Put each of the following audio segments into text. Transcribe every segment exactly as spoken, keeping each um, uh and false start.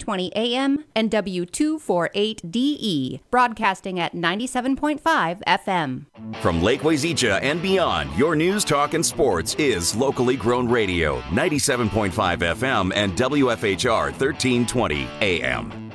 twenty A M and W two forty-eight D E, broadcasting at ninety-seven point five F M. From Lake Wazeecha and beyond, your news, talk, and sports is locally grown radio, ninety-seven point five F M and W F H R thirteen twenty A M.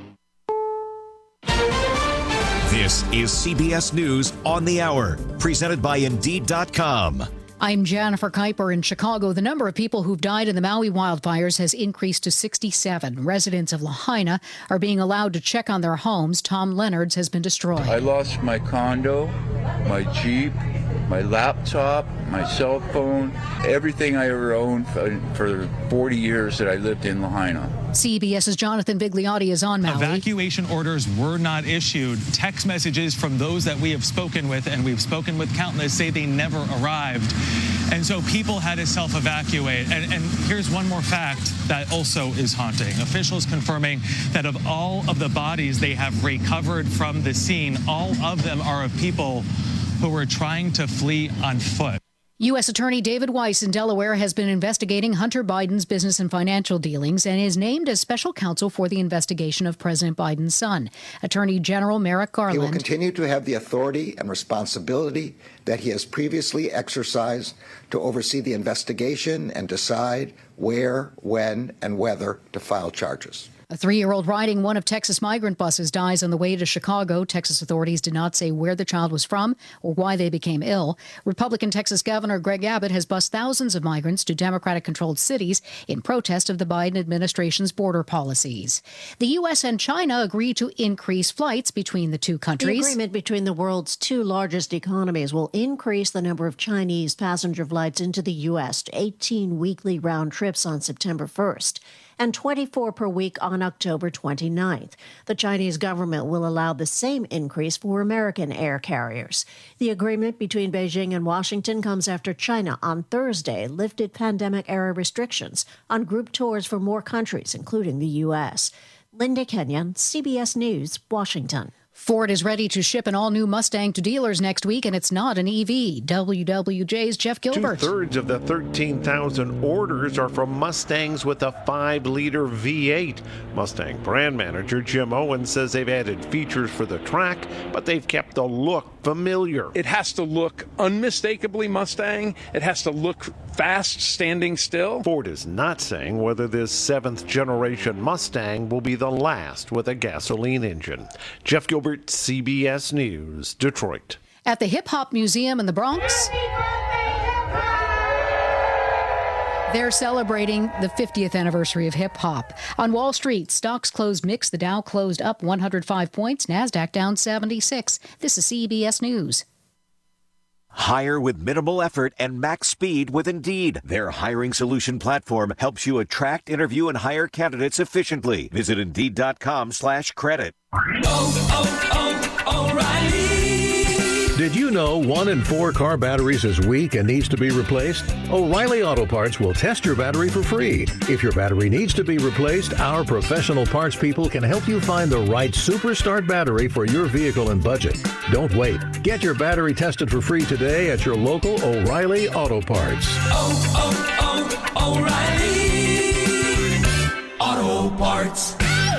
This is C B S News on the Hour, presented by Indeed dot com. I'm Jennifer Kuiper in Chicago. The number of people who've died in the Maui wildfires has increased to sixty-seven. Residents of Lahaina are being allowed to check on their homes. Tom Leonard's has been destroyed. I lost my condo, my Jeep, my laptop, my cell phone, everything I ever owned for forty years that I lived in Lahaina. CBS's Jonathan Vigliotti is on Maui. Evacuation orders were not issued. Text messages from those that we have spoken with, and we've spoken with countless, say they never arrived. And so people had to self-evacuate. And, and here's one more fact that also is haunting. Officials confirming that of all of the bodies they have recovered from the scene, all of them are of people who were trying to flee on foot. U S Attorney David Weiss in Delaware has been investigating Hunter Biden's business and financial dealings and is named as special counsel for the investigation of President Biden's son. Attorney General Merrick Garland. He will continue to have the authority and responsibility that he has previously exercised to oversee the investigation and decide where, when, and whether to file charges. A three-year-old riding one of Texas migrant buses dies on the way to Chicago. Texas authorities did not say where the child was from or why they became ill. Republican Texas Governor Greg Abbott has bused thousands of migrants to Democratic-controlled cities in protest of the Biden administration's border policies. The U S and China agree to increase flights between the two countries. The agreement between the world's two largest economies will increase the number of Chinese passenger flights into the U S to eighteen weekly round trips on September first. And twenty-four per week on October twenty-ninth. The Chinese government will allow the same increase for American air carriers. The agreement between Beijing and Washington comes after China on Thursday lifted pandemic-era restrictions on group tours for more countries, including the U S. Linda Kenyon, C B S News, Washington. Ford is ready to ship an all-new Mustang to dealers next week, and it's not an E V. W W J's Jeff Gilbert. Two-thirds of the thirteen thousand orders are from Mustangs with a five liter V eight. Mustang brand manager Jim Owens says they've added features for the track, but they've kept the look familiar. It has to look unmistakably Mustang. It has to look fast, standing still. Ford is not saying whether this seventh-generation Mustang will be the last with a gasoline engine. Jeff Gilbert, C B S News, Detroit. At the Hip Hop Museum in the Bronx, they're celebrating the fiftieth anniversary of hip hop. On Wall Street, stocks closed mixed. The Dow closed up one hundred five points, NASDAQ down seventy-six. This is C B S News. Hire with minimal effort and max speed with Indeed. Their hiring solution platform helps you attract, interview, and hire candidates efficiently. Visit Indeed.com slash credit. Oh, oh, oh, O'Reilly. Did you know one in four car batteries is weak and needs to be replaced? O'Reilly Auto Parts will test your battery for free. If your battery needs to be replaced, our professional parts people can help you find the right Superstart battery for your vehicle and budget. Don't wait. Get your battery tested for free today at your local O'Reilly Auto Parts. Oh, oh, oh, O'Reilly Auto Parts.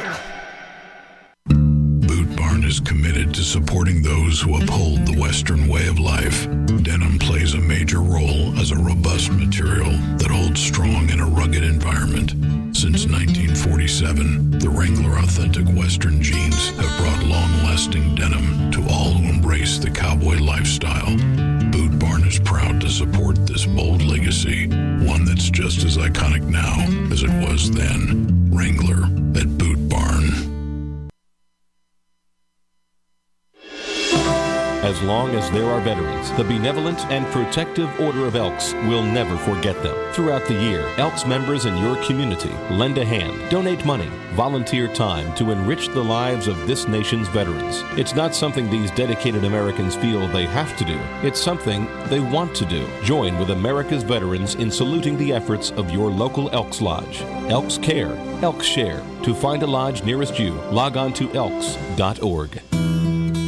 Boot Barn is committed to supporting those who uphold the Western way of life. Denim plays a major role as a robust material that holds strong in a rugged environment. Since nineteen forty-seven, the Wrangler Authentic Western jeans have brought long-lasting denim to all who embrace the cowboy lifestyle. Boot Barn is proud to support this bold legacy, one that's just as iconic now as it was then. Wrangler at Boot Barn. As long as there are veterans, the Benevolent and Protective Order of Elks will never forget them. Throughout the year, Elks members in your community lend a hand, donate money, volunteer time to enrich the lives of this nation's veterans. It's not something these dedicated Americans feel they have to do. It's something they want to do. Join with America's veterans in saluting the efforts of your local Elks Lodge. Elks Care, Elks Share. To find a lodge nearest you, log on to elks dot org.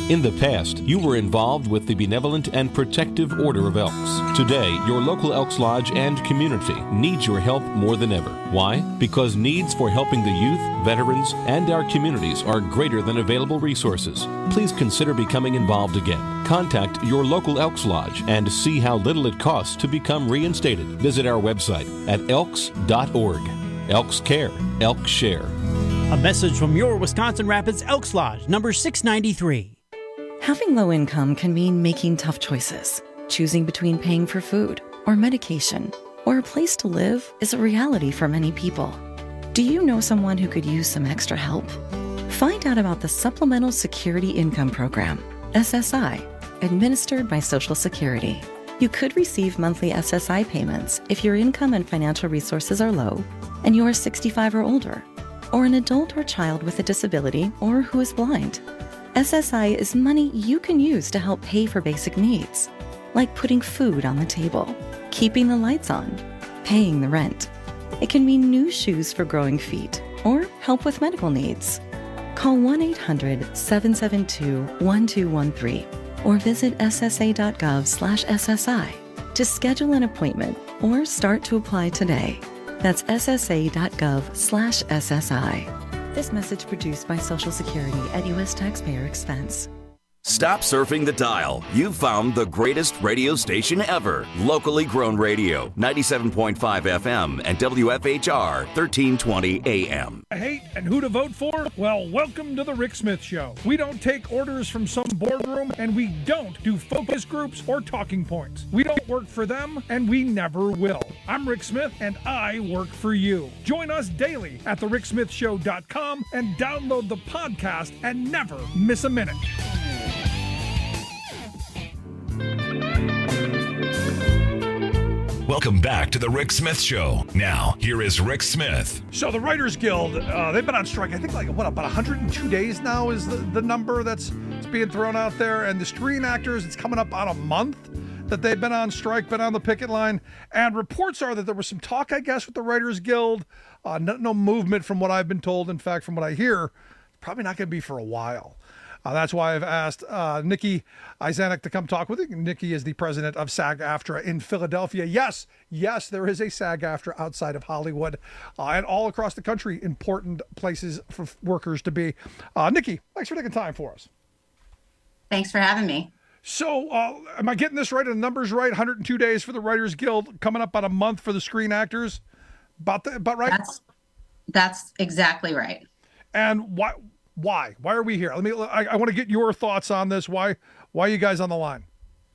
In the past, you were involved with the Benevolent and Protective Order of Elks. Today, your local Elks Lodge and community needs your help more than ever. Why? Because needs for helping the youth, veterans, and our communities are greater than available resources. Please consider becoming involved again. Contact your local Elks Lodge and see how little it costs to become reinstated. Visit our website at elks dot org. Elks Care, Elks Share. A message from your Wisconsin Rapids Elks Lodge, number six ninety-three. Having low income can mean making tough choices. Choosing between paying for food or medication or a place to live is a reality for many people. Do you know someone who could use some extra help? Find out about the Supplemental Security Income Program, S S I, administered by Social Security. You could receive monthly S S I payments if your income and financial resources are low and you are sixty-five or older, or an adult or child with a disability or who is blind. S S I is money you can use to help pay for basic needs, like putting food on the table, keeping the lights on, paying the rent. It can mean new shoes for growing feet or help with medical needs. Call one eight hundred, seven seven two, one two one three or visit s s a dot gov slash S S I to schedule an appointment or start to apply today. That's s s a dot gov slash S S I. This message produced by Social Security at U S taxpayer expense. Stop surfing the dial. You've found the greatest radio station ever. Locally grown radio, ninety-seven point five F M and W F H R, thirteen twenty A M. I hate and who to vote for? Well, welcome to the Rick Smith Show. We don't take orders from some boardroom, and we don't do focus groups or talking points. We don't work for them, and we never will. I'm Rick Smith, and I work for you. Join us daily at the rick smith show dot com and download the podcast and never miss a minute. Welcome back to the Rick Smith Show. Now, here is Rick Smith. So the Writers Guild, uh, they've been on strike, I think like, what, about one hundred two days now is the, the number that's, that's being thrown out there. And the Screen Actors, it's coming up on a month that they've been on strike, been on the picket line. And reports are that there was some talk, I guess, with the Writers Guild. Uh, no, no movement from what I've been told. In fact, from what I hear, probably not going to be for a while. Uh, that's why I've asked uh, Nikki Isanek to come talk with me. Nikki is the president of SAG-AFTRA in Philadelphia. Yes, yes, there is a SAG-AFTRA outside of Hollywood uh, and all across the country, important places for workers to be. Uh, Nikki, thanks for taking time for us. Thanks for having me. So uh, am I getting this right? Are the numbers right? one hundred two days for the Writers Guild, coming up on a month for the Screen Actors? About, the, about right? That's, that's exactly right. And why... Why? Why are we here? Let me. I, I want to get your thoughts on this. Why? Why are you guys on the line?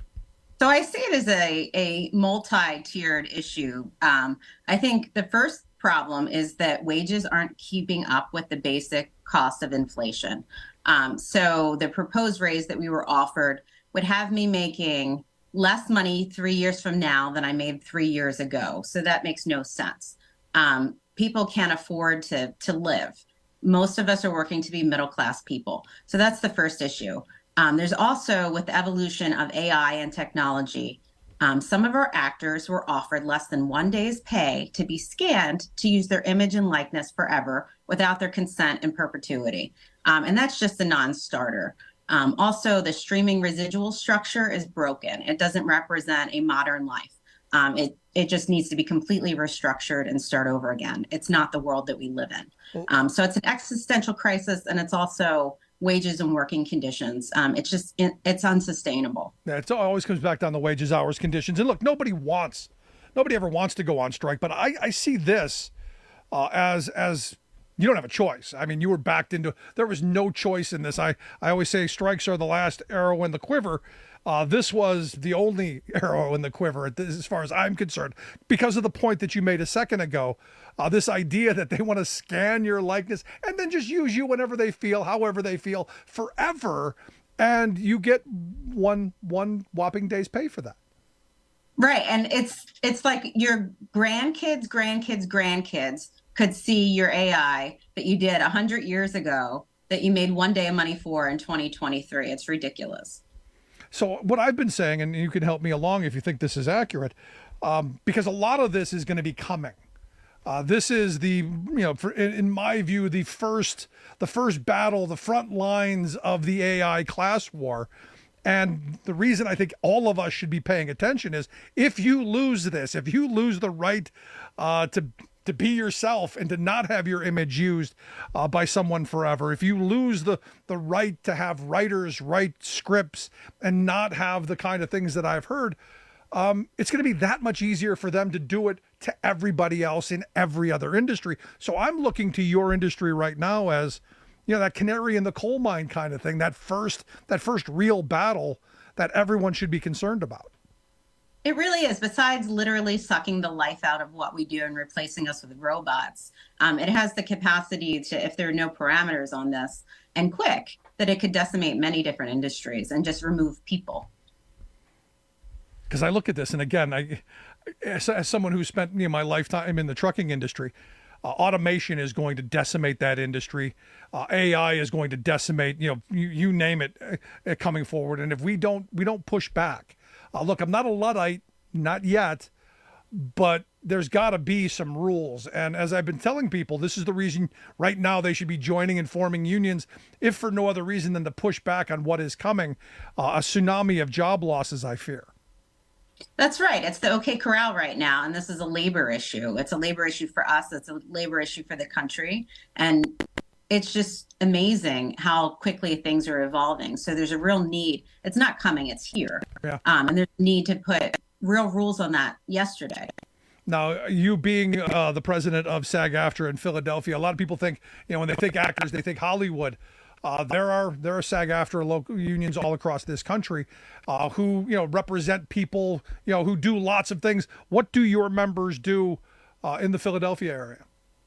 So I see it as a a multi-tiered issue. Um, I think the first problem is that wages aren't keeping up with the basic cost of inflation. Um, so the proposed raise that we were offered would have me making less money three years from now than I made three years ago. So that makes no sense. Um, people can't afford to to live. Most of us are working to be middle-class people. So that's the first issue. Um, there's also, with the evolution of A I and technology, um, some of our actors were offered less than one day's pay to be scanned to use their image and likeness forever without their consent in perpetuity. Um, and that's just a non-starter. Um, also, the streaming residual structure is broken. It doesn't represent a modern life. Um, it it just needs to be completely restructured and start over again. It's not the world that we live in. Um, so it's an existential crisis, and it's also wages and working conditions. Um, it's just it, it's unsustainable. Yeah, it always comes back down to wages, hours, conditions. And look, nobody wants, nobody ever wants to go on strike. But I, I see this uh, as as you don't have a choice. I mean, you were backed into. There was no choice in this. I I always say strikes are the last arrow in the quiver. Uh, this was the only arrow in the quiver, as far as I'm concerned, because of the point that you made a second ago. Uh, this idea that they want to scan your likeness and then just use you whenever they feel, however they feel, forever, and you get one one whopping day's pay for that. Right, and it's it's like your grandkids, grandkids, grandkids could see your A I that you did one hundred years ago that you made one day of money for in twenty twenty-three. It's ridiculous. So what I've been saying, and you can help me along if you think this is accurate, um, because a lot of this is going to be coming. Uh, this is the, you know, for, in, in my view, the first, the first battle, the front lines of the A I class war. And the reason I think all of us should be paying attention is if you lose this, if you lose the right uh, to to be yourself and to not have your image used uh, by someone forever, if you lose the the right to have writers write scripts and not have the kind of things that I've heard, um, it's going to be that much easier for them to do it to everybody else in every other industry. So I'm looking to your industry right now as, you know, that canary in the coal mine kind of thing, that first, that first real battle that everyone should be concerned about. It really is. Besides literally sucking the life out of what we do and replacing us with robots, um, it has the capacity to, if there are no parameters on this, and quick, that it could decimate many different industries and just remove people. Because I look at this, and again, I, as, as someone who spent, you know, my lifetime in the trucking industry, uh, automation is going to decimate that industry. Uh, A I is going to decimate, you know, you, you name it, uh, coming forward. And if we don't, we don't push back. Uh, look, I'm not a Luddite, not yet, but there's got to be some rules. And as I've been telling people, this is the reason right now they should be joining and forming unions, if for no other reason than to push back on what is coming, uh, a tsunami of job losses, I fear. That's right. It's the OK Corral right now. And this is a labor issue. It's a labor issue for us. It's a labor issue for the country. And it's just amazing how quickly things are evolving. So there's a real need. It's not coming, it's here. Yeah. Um, and there's a need to put real rules on that yesterday. Now, you being uh, the president of SAG-AFTRA in Philadelphia, a lot of people think, you know, when they think actors, they think Hollywood. Uh, there are there are SAG-AFTRA local unions all across this country uh, who, you know, represent people, you know, who do lots of things. What do your members do uh, in the Philadelphia area?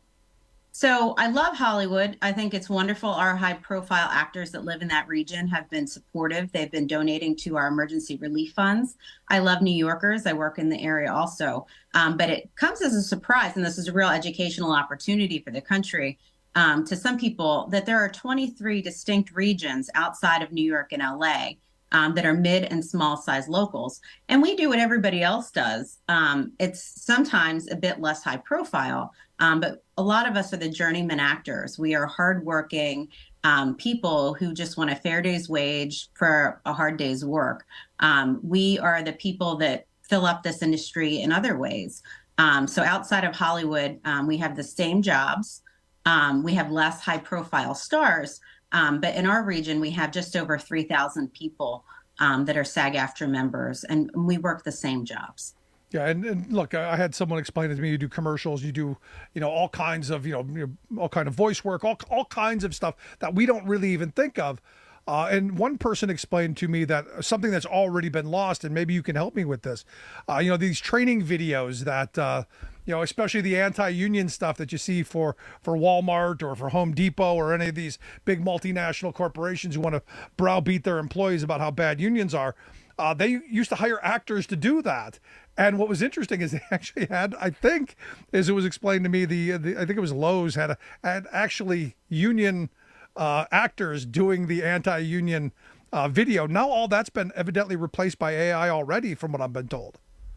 So I love Hollywood. I think it's wonderful. Our high profile actors that live in that region have been supportive. They've been donating to our emergency relief funds. I love New Yorkers. I work in the area also. Um, but it comes as a surprise, and this is a real educational opportunity for the country, um, to some people, that there are twenty-three distinct regions outside of New York and L A um, that are mid and small size locals. And we do what everybody else does. Um, it's sometimes a bit less high profile. Um, but a lot of us are the journeyman actors. We are hardworking um, people who just want a fair day's wage for a hard day's work. Um, we are the people that fill up this industry in other ways. Um, so outside of Hollywood, um, we have the same jobs. Um, we have less high profile stars. Um, but in our region, we have just over three thousand people um, that are SAG-AFTRA members, and we work the same jobs. Yeah, and, and look, I had someone explain it to me. You do commercials, you do, you know, all kinds of, you know, all kind of voice work, all all kinds of stuff that we don't really even think of. Uh, and one person explained to me that something that's already been lost, and maybe you can help me with this. Uh, you know, these training videos that, uh, you know, especially the anti-union stuff that you see for for Walmart or for Home Depot or any of these big multinational corporations who want to browbeat their employees about how bad unions are. Uh, they used to hire actors to do that. And what was interesting is they actually had, I think, as it was explained to me, the, the I think it was Lowe's had a, had actually union uh, actors doing the anti-union uh, video. Now all that's been evidently replaced by A I already, from what I've been told.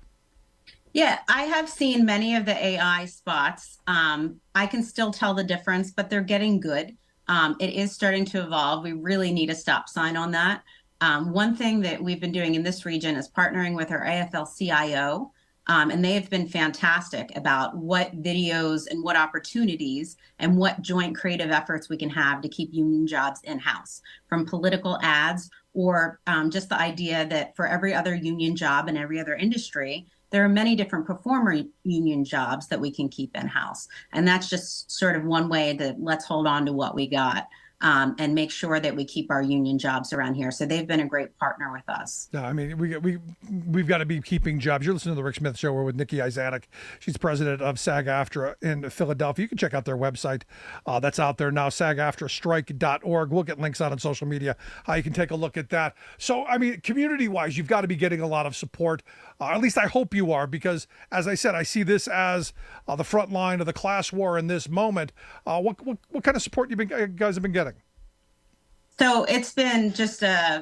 Yeah, I have seen many of the A I spots. Um, I can still tell the difference, but they're getting good. Um, it is starting to evolve. We really need a stop sign on that. Um, one thing that we've been doing in this region is partnering with our A F L C I O, um, and they have been fantastic about what videos and what opportunities and what joint creative efforts we can have to keep union jobs in-house, from political ads or um, just the idea that for every other union job in every other industry, there are many different performer union jobs that we can keep in-house. And that's just sort of one way that let's hold on to what we got. Um, and make sure that we keep our union jobs around here. So they've been a great partner with us. Yeah, I mean, we, we, we've got to be keeping jobs. You're listening to The Rick Smith Show. We're with Nikki Izanik. She's president of SAG-AFTRA in Philadelphia. You can check out their website. Uh, that's out there now, sag aftra strike dot org. We'll get links out on social media. Uh, you can take a look at that. So, I mean, community-wise, you've got to be getting a lot of support. Uh, at least I hope you are, because, as I said, I see this as uh, the front line of the class war in this moment. Uh, what, what, what kind of support you been, guys have been getting? So it's been just a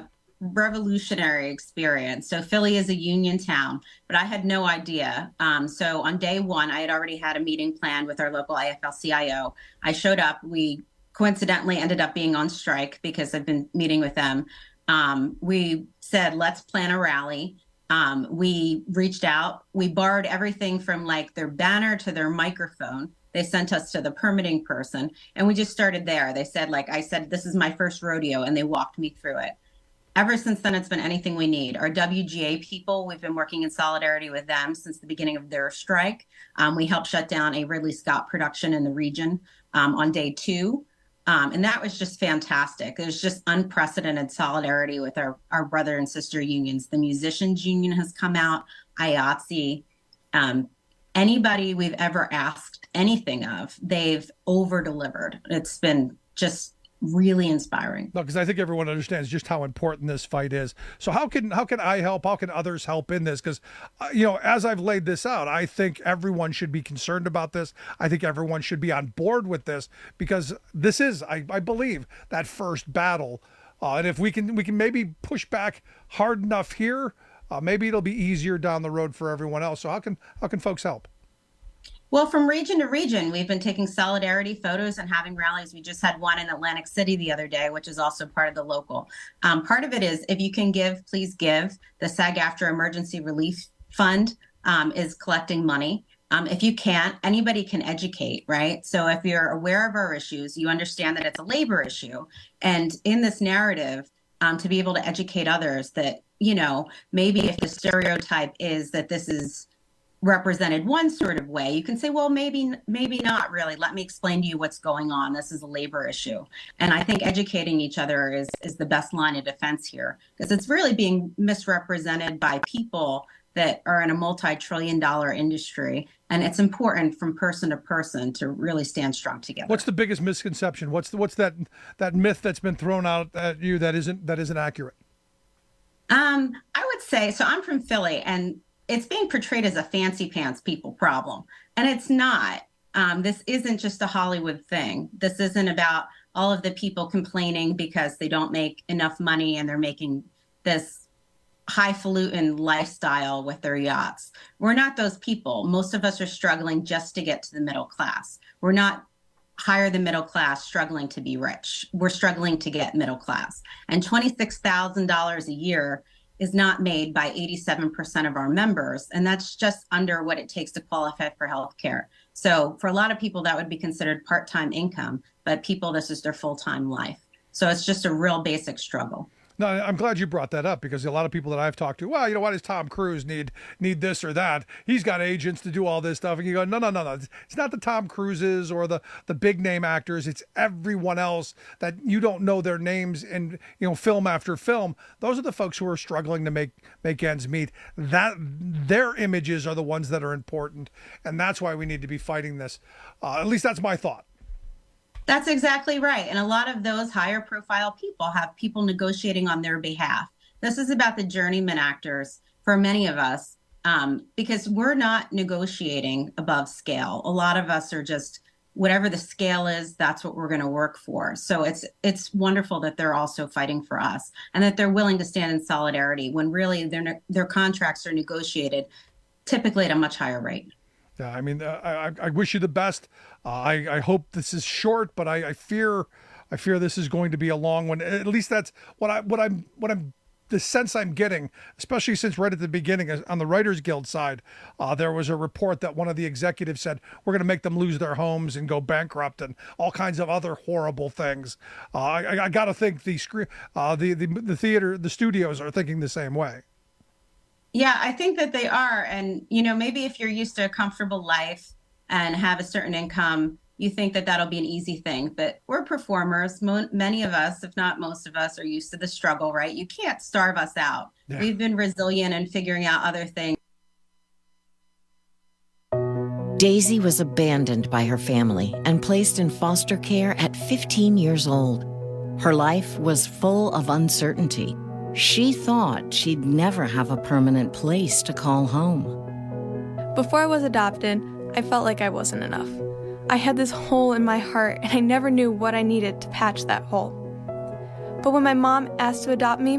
revolutionary experience. So Philly is a union town, but I had no idea. Um, so on day one, I had already had a meeting planned with our local A F L C I O. I showed up. We coincidentally ended up being on strike because I've been meeting with them. Um, we said, let's plan a rally. Um, we reached out. We borrowed everything from like their banner to their microphone. They sent us to the permitting person, and we just started there. They said, like I said, this is my first rodeo, and they walked me through it. Ever since then, it's been anything we need. Our W G A people, we've been working in solidarity with them since the beginning of their strike. Um, we helped shut down a Ridley Scott production in the region um, on day two. Um, and that was just fantastic. There's just unprecedented solidarity with our, our brother and sister unions. The Musicians Union has come out, I A T S E, um, anybody we've ever asked anything of, they've over-delivered. It's been just really inspiring. No, because I think everyone understands just how important this fight is. So how can how can I help? How can others help in this? Because, uh, you know, as I've laid this out, I think everyone should be concerned about this. I think everyone should be on board with this, because this is, I, I believe, that first battle. Uh, and if we can we can maybe push back hard enough here, uh, maybe it'll be easier down the road for everyone else. So how can how can folks help? Well, from region to region, we've been taking solidarity photos and having rallies. We just had one in Atlantic City the other day, which is also part of the local. Um, part of it is, if you can give, please give. The SAG-AFTRA Emergency Relief Fund um, is collecting money. Um, if you can't, anybody can educate, right? So if you're aware of our issues, you understand that it's a labor issue. And in this narrative, um, to be able to educate others that, you know, maybe if the stereotype is that this is represented one sort of way, you can say, well, maybe, maybe not really. Let me explain to you what's going on. This is a labor issue. And I think educating each other is, is the best line of defense here, because it's really being misrepresented by people that are in a multi-trillion dollar industry. And it's important from person to person to really stand strong together. What's the biggest misconception? What's the, what's that, that myth that's been thrown out at you that isn't, that isn't accurate? Um, I would say, so I'm from Philly, and it's being portrayed as a fancy pants people problem. And it's not. Um, this isn't just a Hollywood thing. This isn't about all of the people complaining because they don't make enough money and they're making this highfalutin lifestyle with their yachts. We're not those people. Most of us are struggling just to get to the middle class. We're not higher than middle class struggling to be rich. We're struggling to get middle class. And twenty-six thousand dollars a year is not made by eighty-seven percent of our members. And that's just under what it takes to qualify for health care. So for a lot of people, that would be considered part-time income, but people, this is their full-time life. So it's just a real basic struggle. No, I'm glad you brought that up, because a lot of people that I've talked to, well, you know, why does Tom Cruise need need this or that? He's got agents to do all this stuff. And you go, no, no, no, no. It's not the Tom Cruises or the, the big name actors. It's everyone else that you don't know their names in, you know, film after film. Those are the folks who are struggling to make, make ends meet. That their images are the ones that are important. And that's why we need to be fighting this. Uh, at least that's my thought. That's exactly right. And a lot of those higher profile people have people negotiating on their behalf. This is about the journeyman actors for many of us, um, because we're not negotiating above scale. A lot of us are just, whatever the scale is, that's what we're going to work for. So it's it's wonderful that they're also fighting for us, and that they're willing to stand in solidarity when really their their contracts are negotiated typically at a much higher rate. Yeah, I mean, uh, I, I wish you the best. Uh, I, I hope this is short, but I, I fear, I fear this is going to be a long one. At least that's what I, what I'm, what I'm, the sense I'm getting, especially since right at the beginning on the Writers Guild side, uh, there was a report that one of the executives said, we're going to make them lose their homes and go bankrupt and all kinds of other horrible things. Uh, I, I got to think the screen, uh, the, the, the theater, the studios are thinking the same way. Yeah, I think that they are. And, you know, maybe if you're used to a comfortable life and have a certain income, you think that that'll be an easy thing. But we're performers. Mo- many of us, if not most of us, are used to the struggle, right? You can't starve us out. Yeah. We've been resilient in figuring out other things. Daisy was abandoned by her family and placed in foster care at fifteen years old. Her life was full of uncertainty. She thought she'd never have a permanent place to call home. Before I was adopted, I felt like I wasn't enough. I had this hole in my heart, and I never knew what I needed to patch that hole. But when my mom asked to adopt me,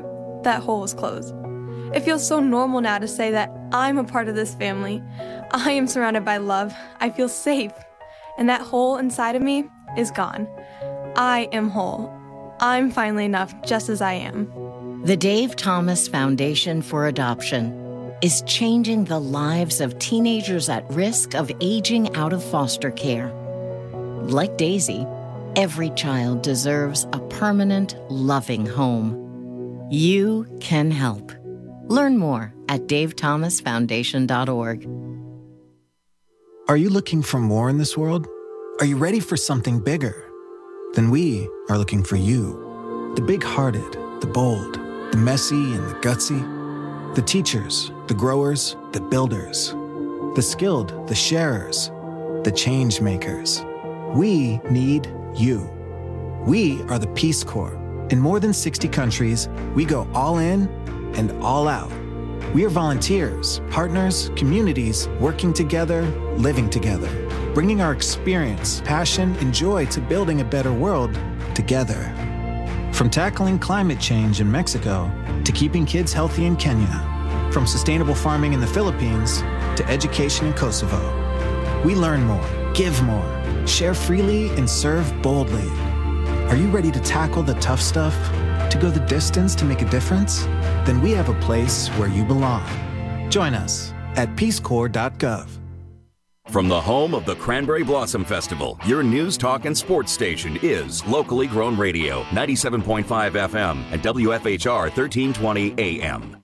that hole was closed. It feels so normal now to say that I'm a part of this family. I am surrounded by love. I feel safe. And that hole inside of me is gone. I am whole. I'm finally enough just as I am. The Dave Thomas Foundation for Adoption is changing the lives of teenagers at risk of aging out of foster care. Like Daisy, every child deserves a permanent, loving home. You can help. Learn more at dave thomas foundation dot org. Are you looking for more in this world? Are you ready for something bigger? Then we are looking for you. The big-hearted, the bold, the messy and the gutsy. The teachers, the growers, the builders. The skilled, the sharers, the change makers. We need you. We are the Peace Corps. In more than sixty countries, we go all in and all out. We are volunteers, partners, communities, working together, living together, bringing our experience, passion, and joy to building a better world together. From tackling climate change in Mexico to keeping kids healthy in Kenya, from sustainable farming in the Philippines to education in Kosovo. We learn more, give more, share freely, and serve boldly. Are you ready to tackle the tough stuff? To go the distance to make a difference? Then we have a place where you belong. Join us at peace corps dot gov. From the home of the Cranberry Blossom Festival, your news, talk, and sports station is Locally Grown Radio, ninety-seven point five F M and W F H R thirteen twenty A M.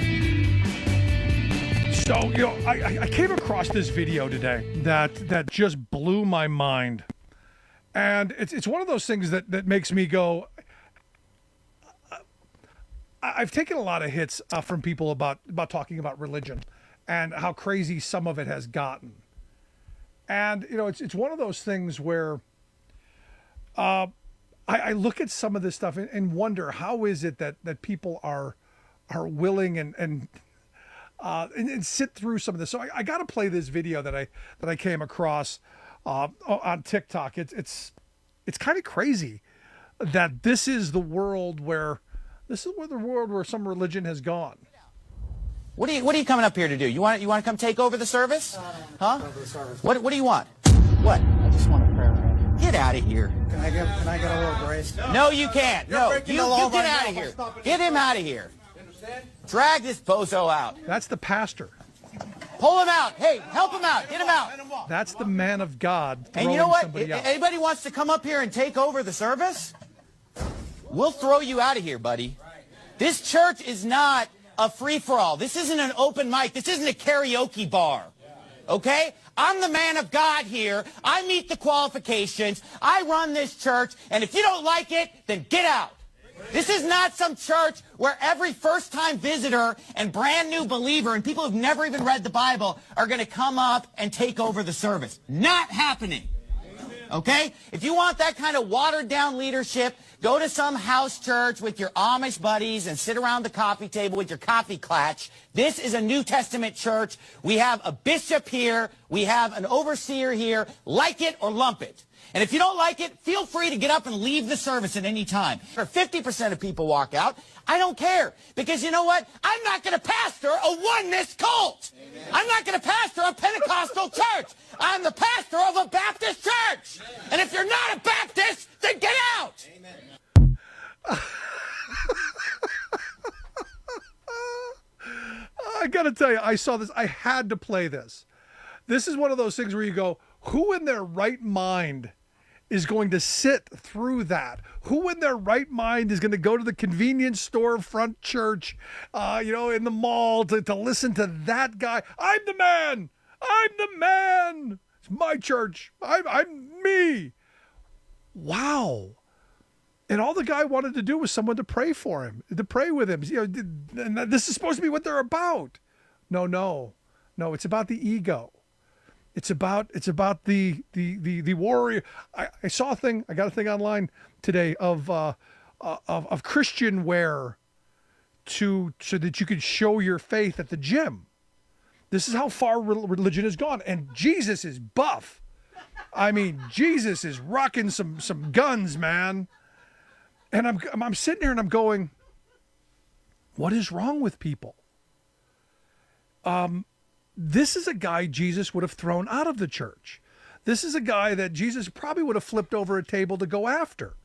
So, you know, I, I came across this video today that that just blew my mind. And it's it's one of those things that, that makes me go, I've taken a lot of hits uh, from people about, about talking about religion and how crazy some of it has gotten. And, you know, it's it's one of those things where uh, I, I look at some of this stuff and, and wonder, how is it that, that people are are willing and and, uh, and, and sit through some of this. So I, I got to play this video that I that I came across uh, on TikTok. It's it's it's kind of crazy that this is the world where this is where the world where some religion has gone. What are you What are you coming up here to do? You want You want to come take over the service? Huh? Over the service. What What do you want? What? I just want a prayer. Man. Get out of here. Can I get Can I get a little grace? No, you can't. No, you, you get out of here. Get him out of here. Drag this bozo out. That's the pastor. Pull him out. Hey, help him out. Get him out. That's the man of God. And you know what? If anybody wants to come up here and take over the service, we'll throw you out of here, buddy. This church is not a free-for-all. This isn't an open mic. This isn't a karaoke bar. Okay? I'm the man of God here. I meet the qualifications. I run this church. And if you don't like it, then get out. This is not some church where every first-time visitor and brand-new believer and people who've never even read the Bible are going to come up and take over the service. Not happening. Okay? If you want that kind of watered-down leadership, go to some house church with your Amish buddies and sit around the coffee table with your coffee clatch. This is a New Testament church. We have a bishop here. We have an overseer here. Like it or lump it. And if you don't like it, feel free to get up and leave the service at any time. Or fifty percent of people walk out. I don't care. Because you know what? I'm not going to pastor a oneness cult. Amen. I'm not going to pastor a Pentecostal church. I'm the pastor of a Baptist church. Amen. And if you're not a Baptist, then get out. Amen. I got to tell you, I saw this. I had to play this. This is one of those things where you go, who in their right mind is going to sit through that? Who in their right mind is going to go to the convenience store front church, uh, you know, in the mall to, to listen to that guy? I'm the man. I'm the man. It's my church. I'm, I'm me. Wow. And all the guy wanted to do was someone to pray for him, to pray with him. You know, and this is supposed to be what they're about. No, no, no. It's about the ego. It's about it's about the the the the warrior. I, I saw a thing. I got a thing online today of uh, uh, of of Christian wear to so that you could show your faith at the gym. This is how far religion has gone, and Jesus is buff. I mean, Jesus is rocking some some guns, man. And I'm I'm sitting here and I'm going, What is wrong with people? Um, this is a guy Jesus would have thrown out of the church. This is a guy that Jesus probably would have flipped over a table to go after.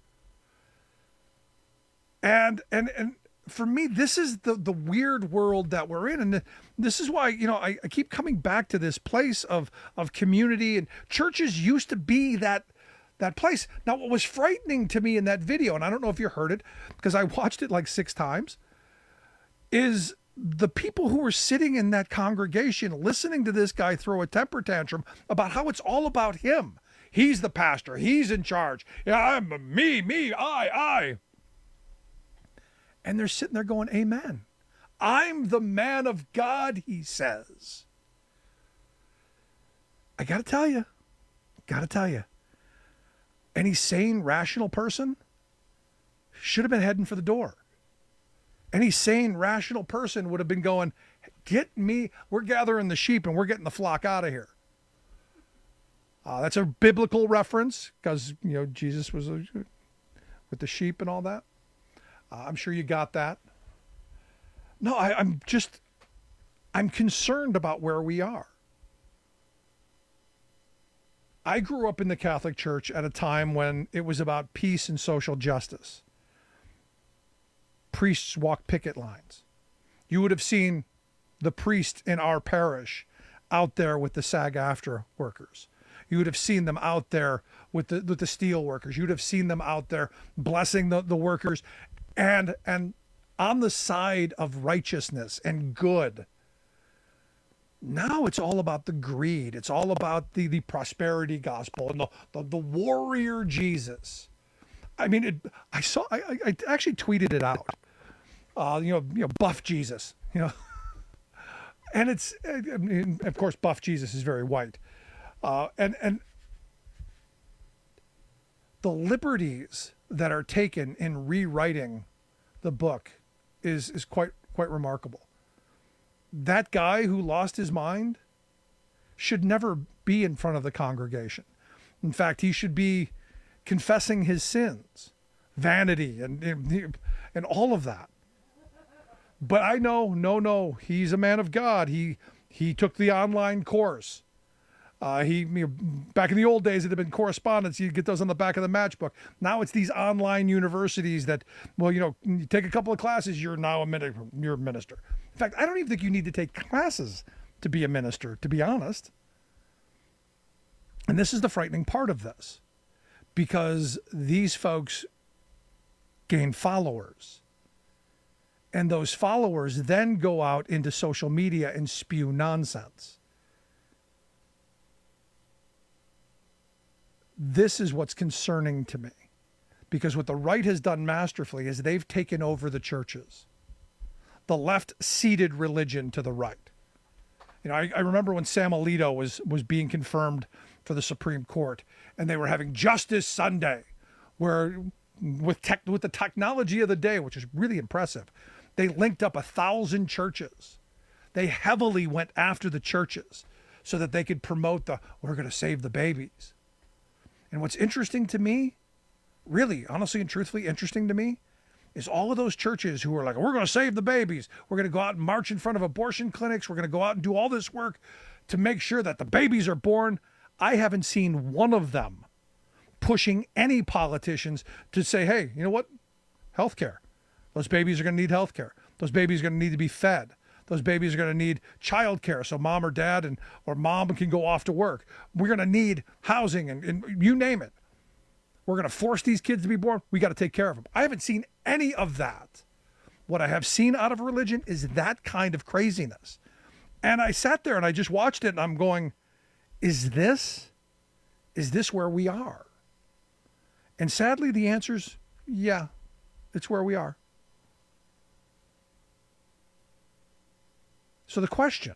And and and for me, this is the, the weird world that we're in. And this is why, you know, I, I keep coming back to this place of, of community, and churches used to be that that place. Now, what was frightening to me in that video, and I don't know if you heard it because I watched it like six times, is the people who were sitting in that congregation listening to this guy throw a temper tantrum about how it's all about him. He's the pastor. He's in charge. Yeah, I'm me, me, I, I. And they're sitting there going, amen. I'm the man of God, he says. I got to tell you, got to tell you, any sane, rational person should have been heading for the door. Any sane, rational person would have been going, get me, we're gathering the sheep and we're getting the flock out of here. Uh, that's a biblical reference because, you know, Jesus was a, with the sheep and all that. Uh, I'm sure you got that. No, I, I'm just, I'm concerned about where we are. I grew up in the Catholic Church at a time when it was about peace and social justice. Priests walk picket lines. You would have seen the priest in our parish out there with the SAG-AFTRA workers. You would have seen them out there with the with the steel workers. You would have seen them out there blessing the, the workers and and on the side of righteousness and good. Now it's all about the greed. It's all about the, the prosperity gospel and the, the, the warrior Jesus. I mean, it, I saw, I, I actually tweeted it out. Uh, you know, you know, buff Jesus, you know, and it's, I mean, of course, buff Jesus is very white. Uh, and, and the liberties that are taken in rewriting the book is, is quite, quite remarkable. That guy who lost his mind should never be in front of the congregation. In fact, he should be confessing his sins, vanity, and, and, and all of that. But I know, no, no, he's a man of God. He, he took the online course. Uh, he, you know, back in the old days, it had been correspondence. You get those on the back of the matchbook. Now it's these online universities that, well, you know, you take a couple of classes, you're now a minister. You're a minister. In fact, I don't even think you need to take classes to be a minister, to be honest. And this is the frightening part of this, because these folks gain followers. And those followers then go out into social media and spew nonsense. This is what's concerning to me, because what the right has done masterfully is they've taken over the churches. The left ceded religion to the right. You know, I, I remember when Sam Alito was, was being confirmed for the Supreme Court, and they were having Justice Sunday, where with tech, with the technology of the day, which is really impressive, they linked up a thousand churches. They heavily went after the churches so that they could promote the, we're going to save the babies. And what's interesting to me, really, honestly and truthfully interesting to me, is all of those churches who are like, we're going to save the babies. We're going to go out and march in front of abortion clinics. We're going to go out and do all this work to make sure that the babies are born. I haven't seen one of them pushing any politicians to say, hey, you know what? Healthcare. Those babies are going to need healthcare. Those babies are going to need to be fed. Those babies are going to need childcare so mom or dad and or mom can go off to work. We're going to need housing and, and you name it. We're going to force these kids to be born. We got to take care of them. I haven't seen any of that. What I have seen out of religion is that kind of craziness. And I sat there and I just watched it and I'm going, is this, is this where we are? And sadly, the answer's, yeah, it's where we are. So the question.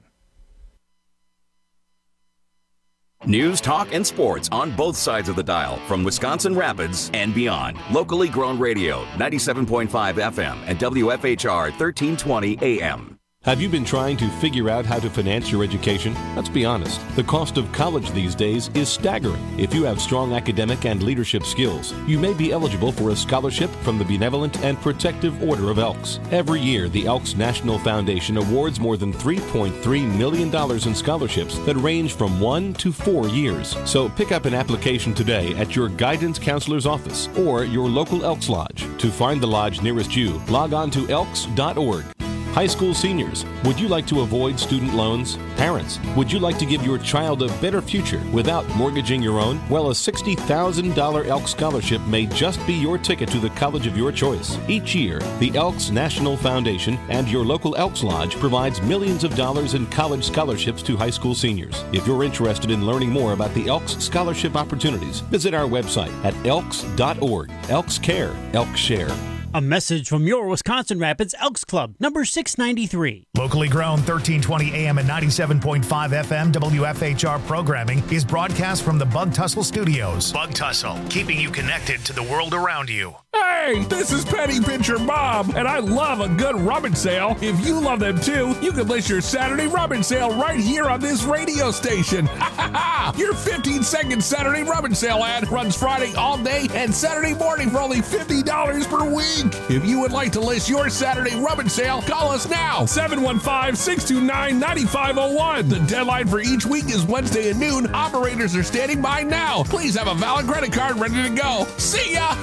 News, talk, and sports on both sides of the dial from Wisconsin Rapids and beyond. Locally grown radio, ninety-seven point five F M and W F H R thirteen twenty A M. Have you been trying to figure out how to finance your education? Let's be honest, the cost of college these days is staggering. If you have strong academic and leadership skills, you may be eligible for a scholarship from the Benevolent and Protective Order of Elks. Every year, the Elks National Foundation awards more than three point three million dollars in scholarships that range from one to four years. So pick up an application today at your guidance counselor's office or your local Elks Lodge. To find the lodge nearest you, log on to elks dot org. High school seniors, would you like to avoid student loans? Parents, would you like to give your child a better future without mortgaging your own? Well, a sixty thousand dollars Elks Scholarship may just be your ticket to the college of your choice. Each year, the Elks National Foundation and your local Elks Lodge provides millions of dollars in college scholarships to high school seniors. If you're interested in learning more about the Elks Scholarship opportunities, visit our website at elks dot org. Elks Care, Elks Share. A message from your Wisconsin Rapids Elks Club, number six ninety-three. Locally grown thirteen twenty A M and ninety-seven point five F M W F H R programming is broadcast from the Bug Tussle Studios. Bug Tussle, keeping you connected to the world around you. Hey, this is Penny Pincher Bob, and I love a good rummage sale. If you love them too, you can list your Saturday rummage sale right here on this radio station. Ha ha ha! Your fifteen second Saturday rummage sale ad runs Friday all day and Saturday morning for only fifty dollars per week. If you would like to list your Saturday rummage sale, call us now, seven one five, six two nine, nine five zero one. The deadline for each week is Wednesday at noon. Operators are standing by now. Please have a valid credit card ready to go. See ya!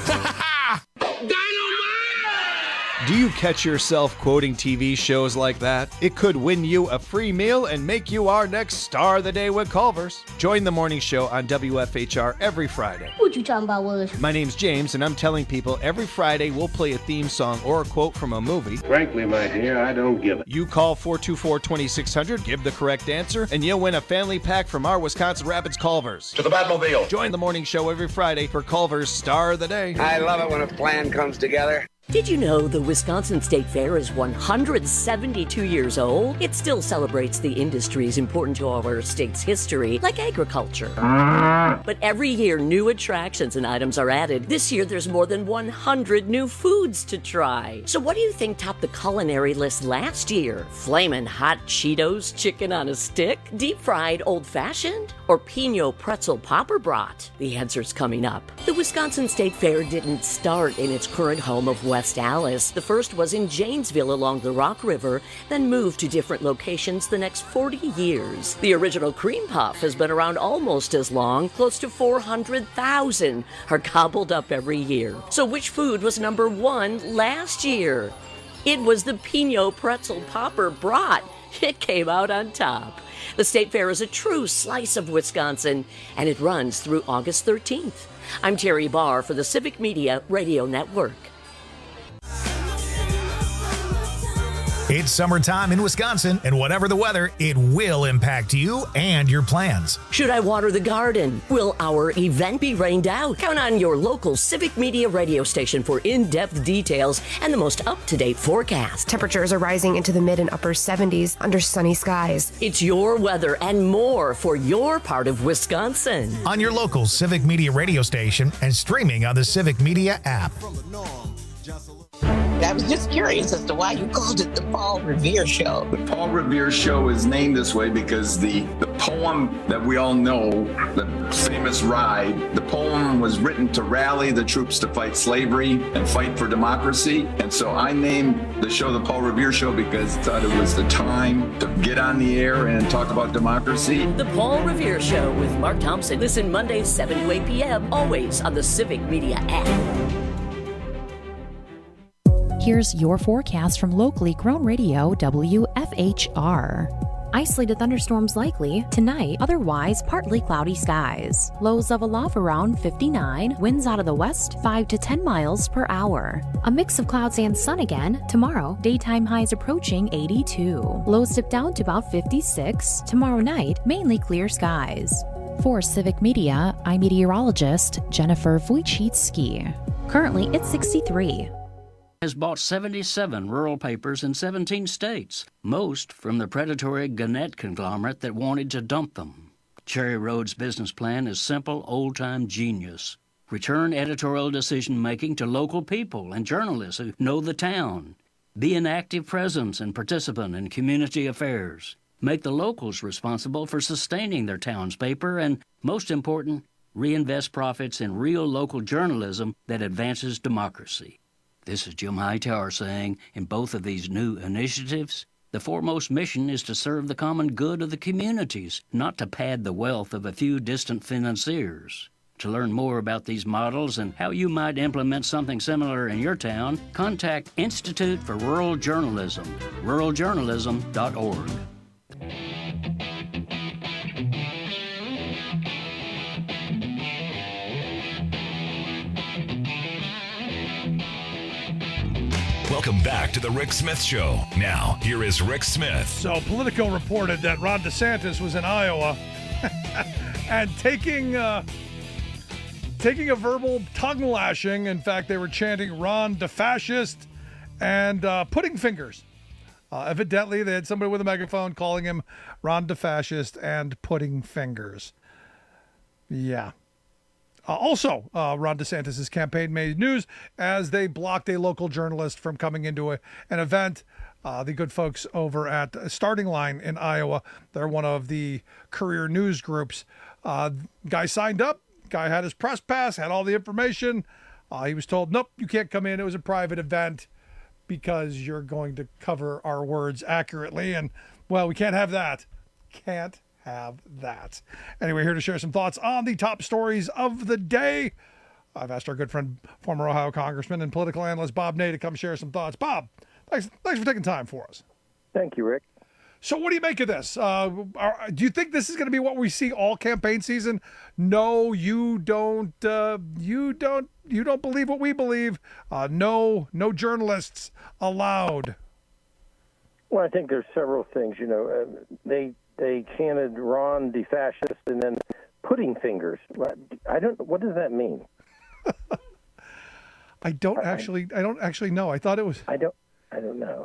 Do you catch yourself quoting T V shows like that? It could win you a free meal and make you our next star of the day with Culver's. Join the morning show on W F H R every Friday. What you talking about, Willis? My name's James, and I'm telling people every Friday we'll play a theme song or a quote from a movie. Frankly, my dear, I don't give it. You call four two four, two six zero zero, give the correct answer, and you'll win a family pack from our Wisconsin Rapids Culver's. To the Batmobile. Join the morning show every Friday for Culver's Star of the Day. I love it when a plan comes together. Did you know the Wisconsin State Fair is one hundred seventy-two years old? It still celebrates the industries important to our state's history, like agriculture. But every year, new attractions and items are added. This year, there's more than one hundred new foods to try. So what do you think topped the culinary list last year? Flamin' hot Cheetos chicken on a stick? Deep-fried old-fashioned? Or Pinot pretzel popper brat? The answer's coming up. The Wisconsin State Fair didn't start in its current home of West West Allis. The first was in Janesville along the Rock River, then moved to different locations the next forty years. The original cream puff has been around almost as long. Close to four hundred thousand are gobbled up every year. So which food was number one last year? It was the Pinot pretzel popper brat. It came out on top. The State Fair is a true slice of Wisconsin, and it runs through August thirteenth. I'm Terry Barr for the Civic Media Radio Network. It's summertime in Wisconsin, and whatever the weather, it will impact you and your plans. Should I water the garden? Will our event be rained out? Count on your local Civic Media radio station for in-depth details and the most up-to-date forecast. Temperatures are rising into the mid and upper seventies under sunny skies. It's your weather and more for your part of Wisconsin. On your local Civic Media radio station and streaming on the Civic Media app. I was just curious as to why you called it the Paul Revere Show. The Paul Revere Show is named this way because the, the poem that we all know, the famous ride, the poem was written to rally the troops to fight slavery and fight for democracy. And so I named the show the Paul Revere Show because I thought it was the time to get on the air and talk about democracy. The Paul Revere Show with Mark Thompson. Listen Mondays, seven to eight p.m., always on the Civic Media app. Here's your forecast from locally grown radio W F H R. Isolated thunderstorms likely tonight, otherwise partly cloudy skies. Lows level off around fifty-nine, winds out of the west five to ten miles per hour. A mix of clouds and sun again tomorrow, daytime highs approaching eighty-two. Lows dip down to about fifty-six. Tomorrow night, mainly clear skies. For Civic Media, I'm meteorologist Jennifer Wojcicki. Currently, it's sixty-three. Has bought seventy-seven rural papers in seventeen states, most from the predatory Gannett conglomerate that wanted to dump them. Cherry Road's business plan is simple, old-time genius. Return editorial decision-making to local people and journalists who know the town. Be an active presence and participant in community affairs. Make the locals responsible for sustaining their town's paper, and, most important, reinvest profits in real local journalism that advances democracy. This is Jim Hightower saying, in both of these new initiatives, the foremost mission is to serve the common good of the communities, not to pad the wealth of a few distant financiers. To learn more about these models and how you might implement something similar in your town, contact Institute for Rural Journalism, rural journalism dot org. Welcome back to the Rick Smith Show. Now, here is Rick Smith. So, Politico reported that Ron DeSantis was in Iowa and taking uh, taking a verbal tongue lashing. In fact, they were chanting Ron DeFascist and uh, putting fingers. Uh, evidently, they had somebody with a megaphone calling him Ron DeFascist and putting fingers. Yeah. Uh, also, uh, Ron DeSantis' campaign made news as they blocked a local journalist from coming into a, an event. Uh, the good folks over at Starting Line in Iowa, they're one of the Courier News groups. Uh, guy signed up, guy had his press pass, had all the information. Uh, he was told, nope, you can't come in. It was a private event because you're going to cover our words accurately. And, well, we can't have that. Can't have that. Anyway, here to share some thoughts on the top stories of the day. I've asked our good friend, former Ohio Congressman and political analyst Bob Ney to come share some thoughts. Bob, thanks, thanks for taking time for us. Thank you, Rick. So what do you make of this? Uh, are, do you think this is going to be what we see all campaign season? No, you don't. Uh, you don't. You don't believe what we believe. Uh, no, no journalists allowed. Well, I think there's several things. You know, uh, they they chanted Ron DeFascist and then putting fingers. I don't. What does that mean? I don't I, actually. I don't actually know. I thought it was. I don't. I don't know.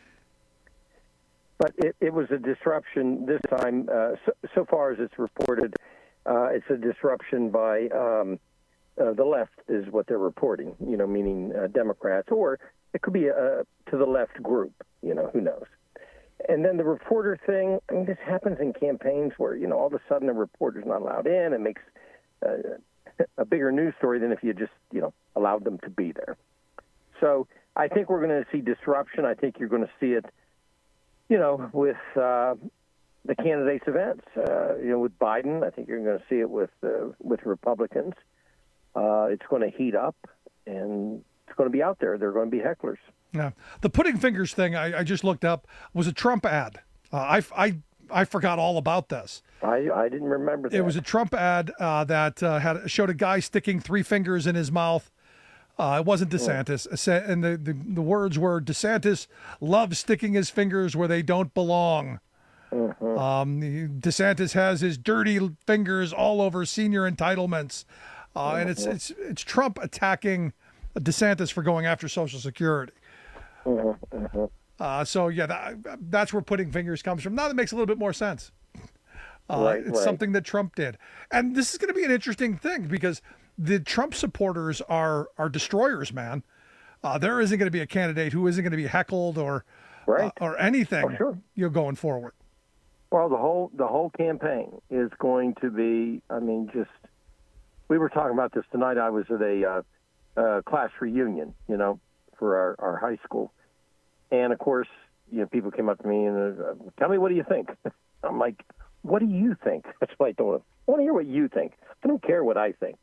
But it, it was a disruption this time. Uh, so, so far as it's reported, uh, it's a disruption by um, uh, the left is what they're reporting, you know, meaning uh, Democrats, or it could be a, to the left group, you know, who knows. And then the reporter thing, I mean, this happens in campaigns where, you know, all of a sudden a reporter's not allowed in. It makes uh, a bigger news story than if you just, you know, allowed them to be there. So I think we're going to see disruption. I think you're going to see it, you know, with uh, the candidates' events. Uh, you know, with Biden, I think you're going to see it with uh, with Republicans. Uh, it's going to heat up, and it's going to be out there. There are going to be hecklers. Yeah, the putting fingers thing I, I just looked up was a Trump ad. Uh, I, I I forgot all about this. I, I didn't remember that. It was a Trump ad uh, that uh, had showed a guy sticking three fingers in his mouth. Uh, it wasn't DeSantis, and the, the, the words were, DeSantis loves sticking his fingers where they don't belong. Mm-hmm. Um, DeSantis has his dirty fingers all over senior entitlements. Uh, mm-hmm. And it's it's it's Trump attacking DeSantis for going after Social Security. Mm-hmm. Mm-hmm. Uh, so, yeah, that, that's where putting fingers comes from. Now that makes a little bit more sense. Uh, right, it's right. something that Trump did. And this is going to be an interesting thing because the Trump supporters are are destroyers, man. Uh, there isn't going to be a candidate who isn't going to be heckled or right. uh, or anything. Oh, sure. You're going forward. Well, the whole the whole campaign is going to be. I mean, just we were talking about this tonight. I was at a uh, uh, class reunion, you know, for our, our high school, and of course, you know, people came up to me and uh, tell me, what do you think? I'm like, what do you think? That's what I told them. I want to hear what you think. I don't care what I think.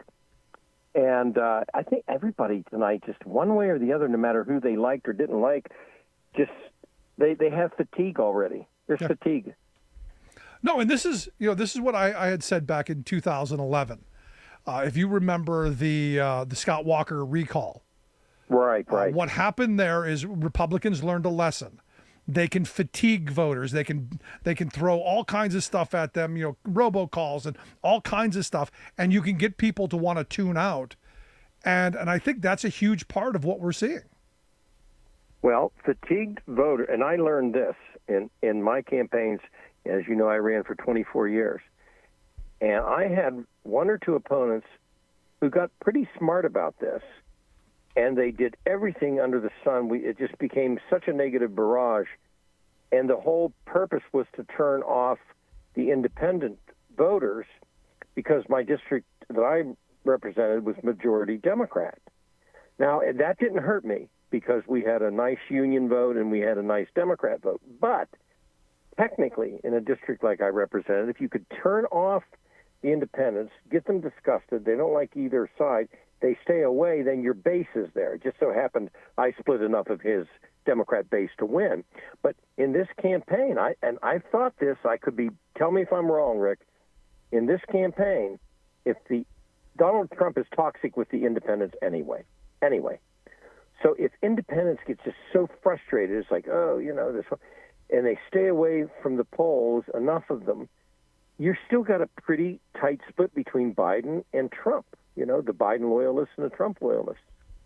And uh, I think everybody tonight, just one way or the other, no matter who they liked or didn't like, just they, they have fatigue already. There's yeah. fatigue. No, and this is, you know, this is what I, I had said back in two thousand eleven. Uh, if you remember the uh, the Scott Walker recall. Right, right. Uh, what happened there is Republicans learned a lesson. They can fatigue voters. They can they can throw all kinds of stuff at them, you know, robocalls and all kinds of stuff, and you can get people to want to tune out. And and I think that's a huge part of what we're seeing. Well, fatigued voter, and I learned this in, in my campaigns. As you know, I ran for twenty-four years. And I had one or two opponents who got pretty smart about this. and they did everything under the sun. We, it just became such a negative barrage, and the whole purpose was to turn off the independent voters because my district that I represented was majority Democrat. Now, that didn't hurt me because we had a nice union vote and we had a nice Democrat vote. But technically, in a district like I represented, if you could turn off the independents, get them disgusted, they don't like either side, they stay away, then your base is there. It just so happened I split enough of his Democrat base to win. But in this campaign, I and I thought this, I could be, tell me if I'm wrong, Rick, in this campaign, if the Donald Trump is toxic with the independents anyway, anyway. So if independents get just so frustrated, it's like, oh, you know, this, and they stay away from the polls, enough of them, you've still got a pretty tight split between Biden and Trump, you know, the Biden loyalists and the Trump loyalists,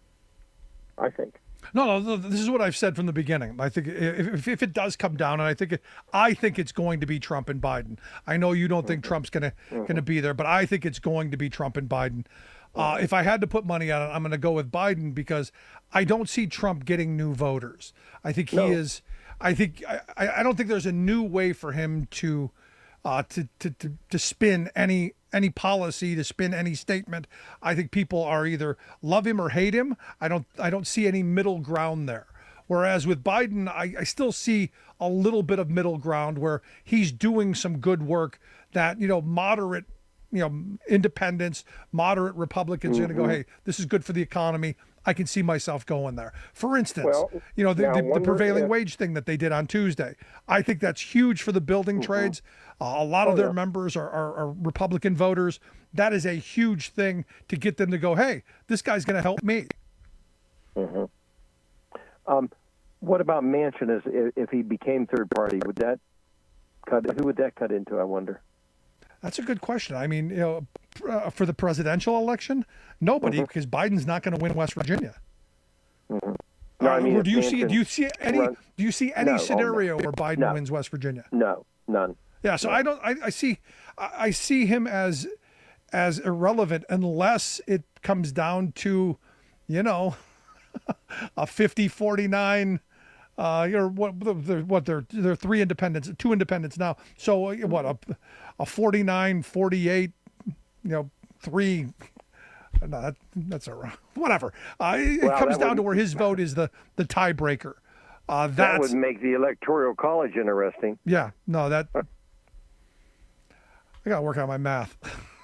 I think. No, no, this is what I've said from the beginning. I think if, if it does come down, and I think it, I think it's going to be Trump and Biden. I know you don't think mm-hmm. Trump's going to mm-hmm. going to be there, but I think it's going to be Trump and Biden. Uh, if I had to put money on it, I'm going to go with Biden because I don't see Trump getting new voters. I think he no. is. I think I, I don't think there's a new way for him to, uh, to, to to to spin any any policy, to spin any statement. I think people are either love him or hate him. I don't I don't see any middle ground there. Whereas with Biden, I, I still see a little bit of middle ground where he's doing some good work that, you know, moderate, you know, independents, moderate Republicans mm-hmm. are going to go, hey, this is good for the economy. I can see myself going there. For instance, well, you know, the, the, the prevailing if... wage thing that they did on Tuesday, I think that's huge for the building mm-hmm. trades. Uh, a lot oh, of their yeah. members are, are, are Republican voters. That is a huge thing to get them to go, hey, this guy's going to help me. Mm-hmm. Um, what about Manchin? As if, if he became third party, would that cut? Who would that cut into? I wonder. That's a good question. I mean, you know, uh, for the presidential election, nobody, mm-hmm. because Biden's not going to win West Virginia. Mm-hmm. No, I mean, uh, do you see? Do you see any? Run, do you see any no, scenario oh, no. where Biden no. wins West Virginia? No, none. Yeah, so no. I don't. I, I see. I see him as as irrelevant unless it comes down to, you know, a fifty forty-nine. Uh, you're what? What? They're they're three independents, two independents now. So what? A a forty-nine forty-eight. You know, three. No, that, that's a whatever. Uh, it well, comes down would, to where his vote is the the tiebreaker. Uh, that would make the Electoral College interesting. Yeah. No, that. I gotta work on my math.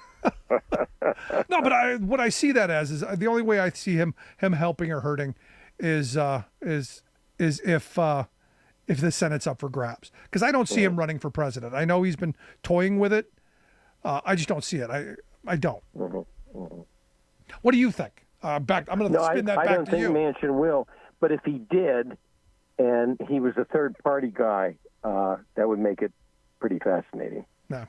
No, but I what I see that as is the only way I see him him helping or hurting is uh, is. is if uh, if the Senate's up for grabs. Because I don't see him running for president. I know he's been toying with it. Uh, I just don't see it. I I don't. Mm-hmm. Mm-hmm. What do you think? Uh, back. I'm going to no, spin I, that I back don't to think you. Manchin will. But if he did, and he was a third-party guy, uh, that would make it pretty fascinating. No.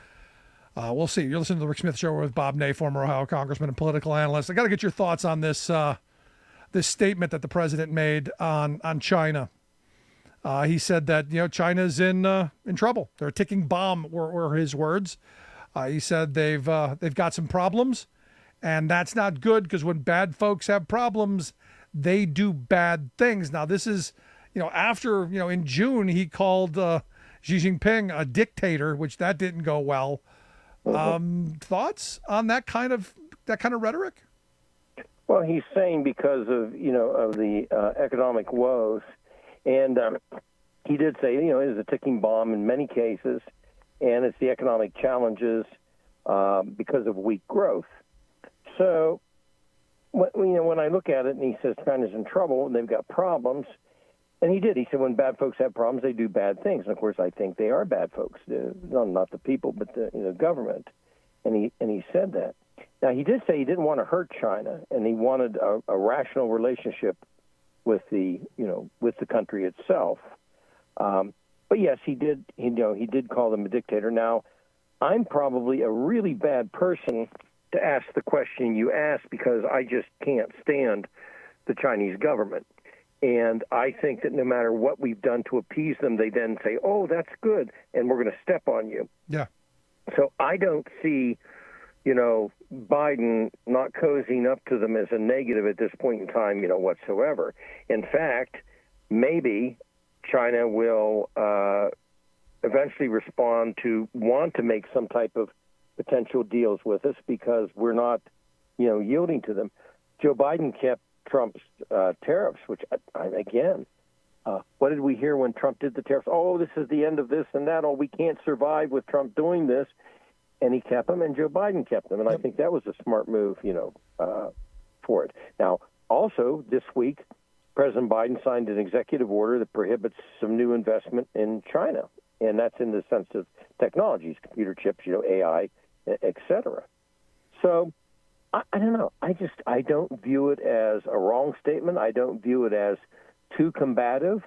Uh, we'll see. You're listening to the Rick Smith Show with Bob Ney, former Ohio congressman and political analyst. I got to get your thoughts on this uh, this statement that the president made on on China. Uh, he said that, you know, China's in uh, in trouble. They're a ticking bomb, were, were his words. Uh, he said they've uh, they've got some problems, and that's not good because when bad folks have problems, they do bad things. Now, this is, you know, after, you know, in June he called uh, Xi Jinping a dictator, which that didn't go well. Um, thoughts on that kind of that kind of rhetoric? Well, he's saying because of, you know, of the uh, economic woes, and um, he did say, you know, it is a ticking bomb in many cases, and it's the economic challenges uh, because of weak growth. So, when, you know, when I look at it, and he says China's in trouble and they've got problems, and he did. He said when bad folks have problems, they do bad things. And of course, I think they are bad folks. No, not the people, but the you know, government. And he and he said that. Now, he did say he didn't want to hurt China, and he wanted a, a rational relationship with the you know with the country itself. Um, but yes, he did. He, you know, he did call them a dictator. Now, I'm probably a really bad person to ask the question you asked because I just can't stand the Chinese government. And I think that no matter what we've done to appease them, they then say, oh, that's good, and we're going to step on you. Yeah. So I don't see, you know, Biden not cozying up to them as a negative at this point in time, you know, whatsoever. In fact, maybe China will uh, eventually respond to want to make some type of potential deals with us because we're not, you know, yielding to them. Joe Biden kept Trump's uh, tariffs, which, I, again, uh, what did we hear when Trump did the tariffs? Oh, this is the end of this and that. Oh, we can't survive with Trump doing this. And he kept them, and Joe Biden kept them. And I think that was a smart move, you know, uh, for it. Now, also this week, President Biden signed an executive order that prohibits some new investment in China. And that's in the sense of technologies, computer chips, you know, A I, et cetera. So I, I don't know. I just I don't view it as a wrong statement. I don't view it as too combative.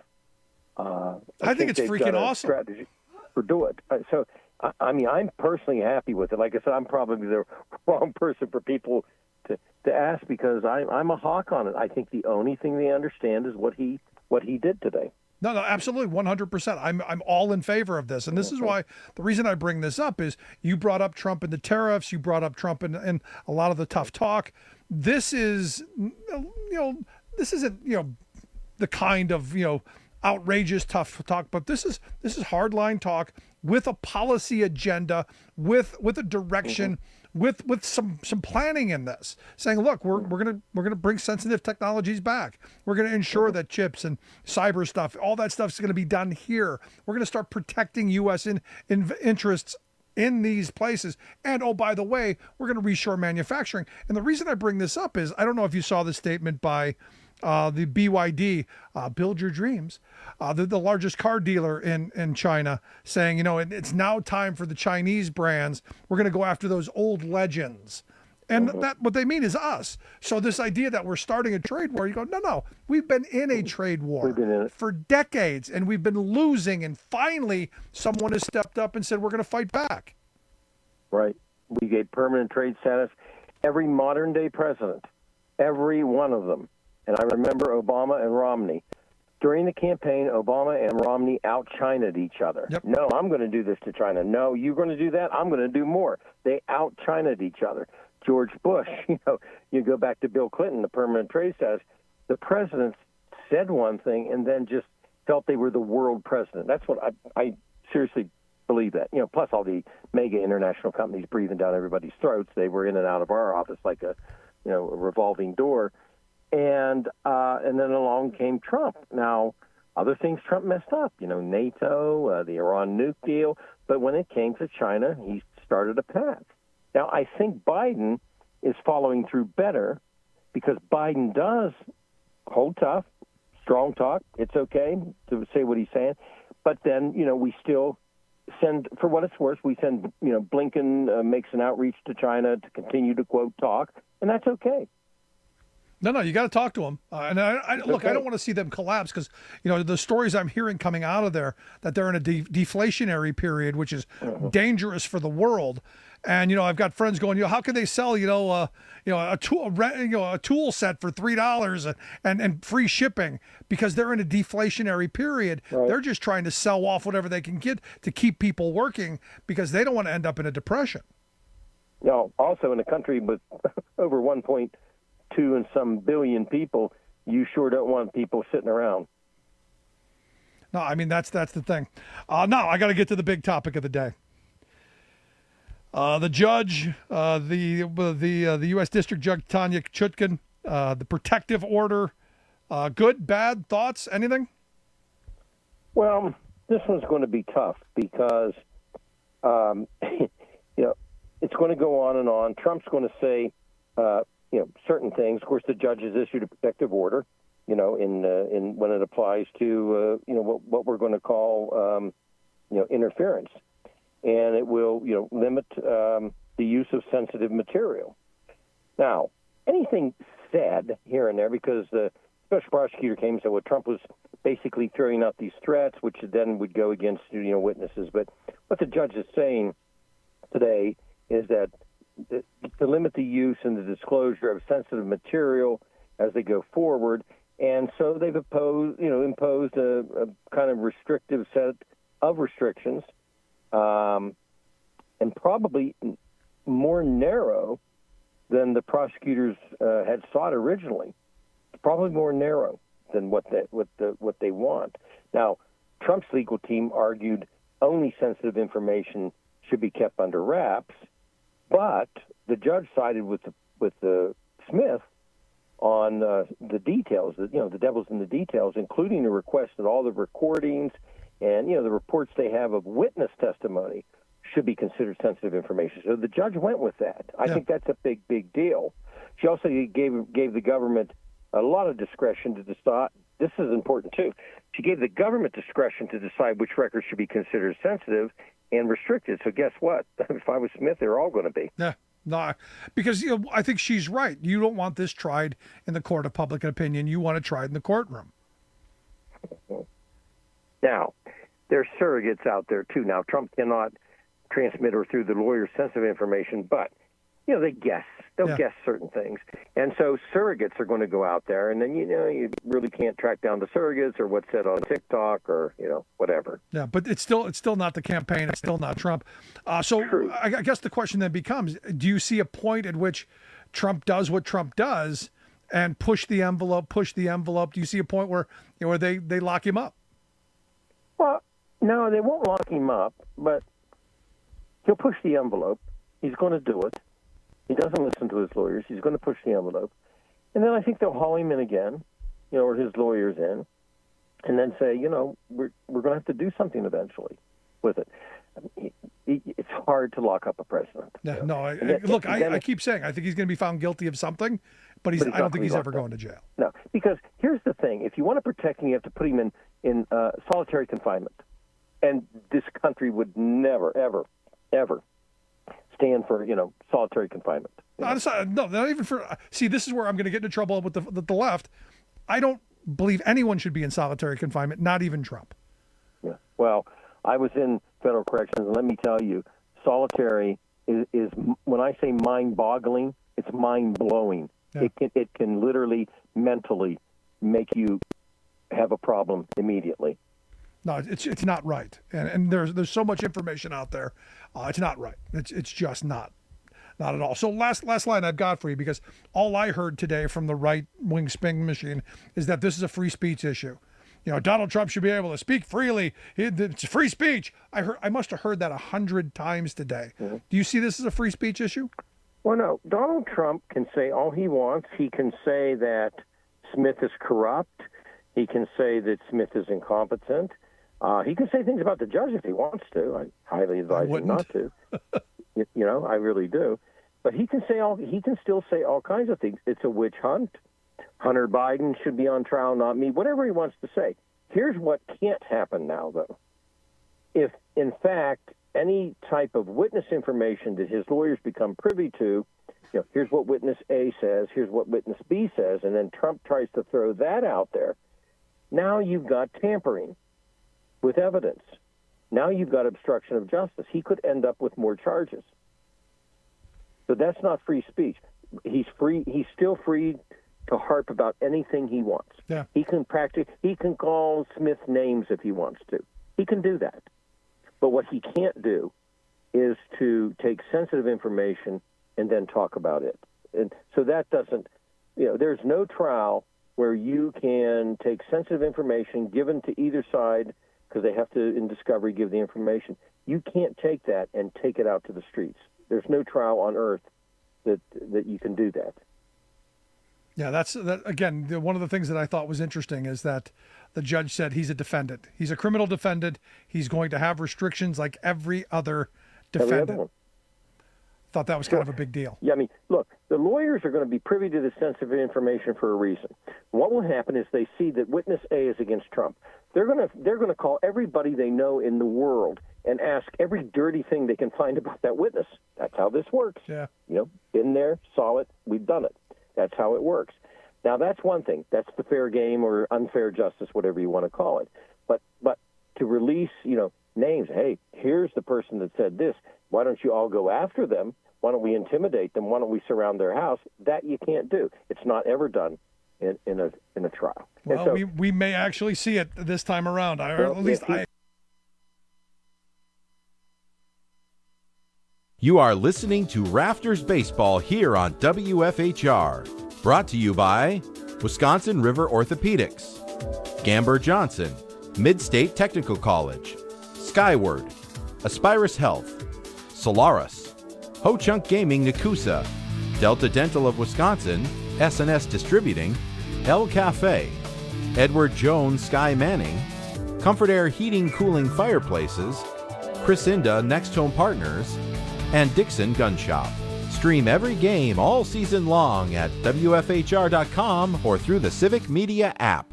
Uh, I, I think, think it's freaking awesome. Strategy for do it. Uh, so. I mean, I'm personally happy with it. Like I said, I'm probably the wrong person for people to, to ask because I, I'm a hawk on it. I think the only thing they understand is what he what he did today. No, no, absolutely, one hundred percent. I'm I'm all in favor of this, and this is why the reason I bring this up is you brought up Trump and the tariffs, you brought up Trump and, and a lot of the tough talk. This is, you know, this isn't you know the kind of you know outrageous tough talk, but this is this is hardline talk with a policy agenda, with with a direction, mm-hmm. with with some some planning in this, saying, look, we're we're gonna we're gonna bring sensitive technologies back. We're gonna ensure mm-hmm. that chips and cyber stuff, all that stuff is gonna be done here. We're gonna start protecting U S in, in interests in these places. And oh, by the way, we're gonna reshore manufacturing. And the reason I bring this up is I don't know if you saw the statement by Uh, the B Y D, uh, Build Your Dreams, uh, the, the largest car dealer in, in China, saying, you know, it, it's now time for the Chinese brands. We're going to go after those old legends. And mm-hmm. that what they mean is us. So this idea that we're starting a trade war, you go, no, no, we've been in a trade war for decades, and we've been losing. And finally, someone has stepped up and said, we're going to fight back. Right. We gave permanent trade status. Every modern day president, every one of them, and I remember Obama and Romney. During the campaign, Obama and Romney out-China'd each other. Yep. No, I'm going to do this to China. No, you're going to do that? I'm going to do more. They out-China'd each other. George Bush, you know, you go back to Bill Clinton, the permanent trade status. The presidents said one thing and then just felt they were the world president. That's what I, I seriously believe that. You know, plus all the mega international companies breathing down everybody's throats. They were in and out of our office like a, you know, a revolving door. And uh, and then along came Trump. Now, other things Trump messed up, you know, NATO, uh, the Iran nuke deal. But when it came to China, he started a path. Now, I think Biden is following through better because Biden does hold tough, strong talk. It's okay to say what he's saying. But then, you know, we still send, for what it's worth, we send, you know, Blinken uh, makes an outreach to China to continue to, quote, talk. And that's okay. No, no, you got to talk to them. Uh, and I, I, look, okay. I don't want to see them collapse because, you know, the stories I'm hearing coming out of there that they're in a de- deflationary period, which is uh-huh. dangerous for the world. And, you know, I've got friends going, you know, how can they sell, you know, uh, you know, a tool, a, you know, a tool set for three dollars and, and, and free shipping because they're in a deflationary period. Right. They're just trying to sell off whatever they can get to keep people working because they don't want to end up in a depression. No, also in a country with over one point two and some billion people, you sure don't want people sitting around. No, I mean, that's that's the thing. Uh, no, I got to get to the big topic of the day. Uh, the judge, uh, the the uh, the U S District Judge Tanya Chutkan, uh, the protective order, uh, good, bad, thoughts, anything? Well, this one's going to be tough because, um, you know, it's going to go on and on. Trump's going to say, uh, you know, certain things. Of course, the judge has issued a protective order, you know, in uh, in when it applies to, uh, you know, what, what we're going to call, um, you know, interference. And it will, you know, limit um, the use of sensitive material. Now, anything said here and there, because the special prosecutor came and said, well, Trump was basically throwing out these threats, which then would go against, you know, witnesses. But what the judge is saying today is that to limit the use and the disclosure of sensitive material as they go forward. And so they've imposed, you know, imposed a, a kind of restrictive set of restrictions. Um, and probably more narrow than the prosecutors uh, had sought originally. Probably more narrow than what they, what the what they want. Now, Trump's legal team argued only sensitive information should be kept under wraps, but the judge sided with the, with the Smith on uh, the details. You know, the devil's in the details, including the request that all the recordings and you know the reports they have of witness testimony should be considered sensitive information. So the judge went with that. I Yeah. think that's a big, big deal. She also gave gave the government a lot of discretion to decide. This is important, too. She gave the government discretion to decide which records should be considered sensitive and restricted. So guess what? If I was Smith, they're all going to be. Yeah, no, because you know, I think she's right. You don't want this tried in the court of public opinion. You want it tried in the courtroom. Now, there's surrogates out there, too. Now, Trump cannot transmit or through the lawyers sensitive information, but, you know, they guess. They'll Yeah. guess certain things. And so surrogates are going to go out there, and then, you know, you really can't track down the surrogates or what's said on TikTok or, you know, whatever. Yeah, but it's still it's still not the campaign. It's still not Trump. Uh, so I, I guess the question then becomes: do you see a point at which Trump does what Trump does and push the envelope, push the envelope? Do you see a point where you know, where they, they lock him up? Well, no, they won't lock him up, but he'll push the envelope. He's going to do it. He doesn't listen to his lawyers. He's going to push the envelope. And then I think they'll haul him in again, you know, or his lawyers in, and then say, you know, we're we're going to have to do something eventually with it. I mean, it's hard to lock up a president. No, no I, And then- look, and then I, I it- keep saying I think he's going to be found guilty of something, but he's, But he's I not don't think gonna be he's locked ever up. going to jail. No, because here's the thing. If you want to protect him, you have to put him in, in uh, solitary confinement. And this country would never, ever, ever stand for, you know, solitary confinement. No, it's not, no, not even for. See, this is where I'm going to get into trouble with the, the the left. I don't believe anyone should be in solitary confinement, not even Trump. Yeah. Well, I was in federal corrections, and let me tell you, solitary is, is when I say mind-boggling, it's mind-blowing. Yeah. It can it can literally mentally make you have a problem immediately. No, it's it's not right, and and there's there's so much information out there. Uh, it's not right. It's it's just not, not at all. So last last line I've got for you, because all I heard today from the right wing spin machine is that this is a free speech issue. You know, Donald Trump should be able to speak freely. It's free speech. I heard I must have heard that a hundred times today. Mm-hmm. Do you see this as a free speech issue? Well, no. Donald Trump can say all he wants. He can say that Smith is corrupt. He can say that Smith is incompetent. Uh, he can say things about the judge if he wants to. I highly advise him not to. you, you know, I really do. But he can say all. He can still say all kinds of things. It's a witch hunt. Hunter Biden should be on trial, not me. Whatever he wants to say. Here's what can't happen now, though. If, in fact, any type of witness information that his lawyers become privy to, you know, here's what witness A says, here's what witness B says, and then Trump tries to throw that out there, now you've got tampering with evidence. Now you've got obstruction of justice. He could end up with more charges. So that's not free speech. He's free. He's still free to harp about anything he wants. Yeah. He can practice. He can call Smith names if he wants to. He can do that. But what he can't do is to take sensitive information and then talk about it. And so that doesn't, you know, there's no trial where you can take sensitive information given to either side because they have to, in discovery, give the information. You can't take that and take it out to the streets. There's no trial on earth that that you can do that. Yeah, that's that again. The, one of the things that I thought was interesting is that the judge said he's a defendant. He's a criminal defendant. He's going to have restrictions like every other defendant. Every other one. Thought that was kind of a big deal. Yeah, I mean, look, the lawyers are going to be privy to this sensitive information for a reason. What will happen is they see that witness A is against Trump. They're going to they're going to call everybody they know in the world and ask every dirty thing they can find about that witness. That's how this works. Yeah. You know, been there, saw it, we've done it. That's how it works. Now, that's one thing. That's the fair game or unfair justice, whatever you want to call it. But but to release, you know, names, hey, here's the person that said this. Why don't you all go after them? Why don't we intimidate them? Why don't we surround their house? That you can't do. It's not ever done in, in a in a trial. And Well, so- we we may actually see it this time around. I, or Well, at least if he- I. You are listening to Rafters Baseball here on W F H R. Brought to you by Wisconsin River Orthopedics, Gamber Johnson, Mid-State Technical College, Skyward, Aspirus Health, Solaris, Ho-Chunk Gaming Nakusa, Delta Dental of Wisconsin, S and S Distributing, El Cafe, Edward Jones Sky Manning, Comfort Air Heating Cooling Fireplaces, Chrisinda Next Home Partners, and Dixon Gun Shop. Stream every game all season long at W F H R dot com or through the Civic Media app.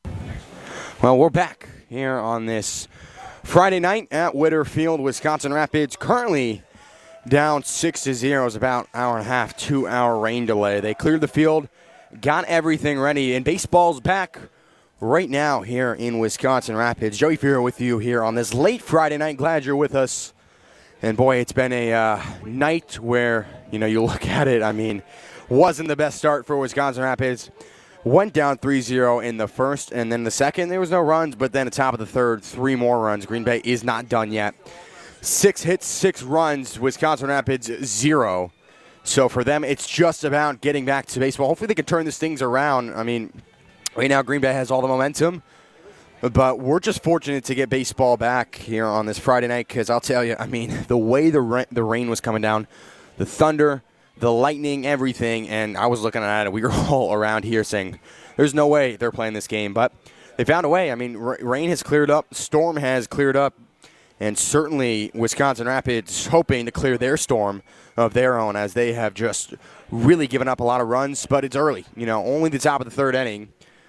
Well, we're back here on this Friday night at Witter Field. Wisconsin Rapids currently down six to zero. It's about an hour and a half, two hour rain delay. They cleared the field, got everything ready, and baseball's back right now here in Wisconsin Rapids. Joey Fear with you here on this late Friday night. Glad you're with us. And boy, it's been a uh, night where, you know, you look at it, I mean, wasn't the best start for Wisconsin Rapids. Went down three zero in the first, and then the second, there was no runs, but then at the top of the third, three more runs. Green Bay is not done yet. Six hits, six runs, Wisconsin Rapids zero. So for them, it's just about getting back to baseball. Hopefully they can turn these things around. I mean, right now Green Bay has all the momentum. But we're just fortunate to get baseball back here on this Friday night because I'll tell you, I mean, the way the ra- the rain was coming down, the thunder, the lightning, everything, and I was looking at it. We were all around here saying, there's no way they're playing this game. But they found a way. I mean, r- rain has cleared up, storm has cleared up, and certainly Wisconsin Rapids hoping to clear their storm of their own as they have just really given up a lot of runs. But it's early, you know, only the top of the third inning.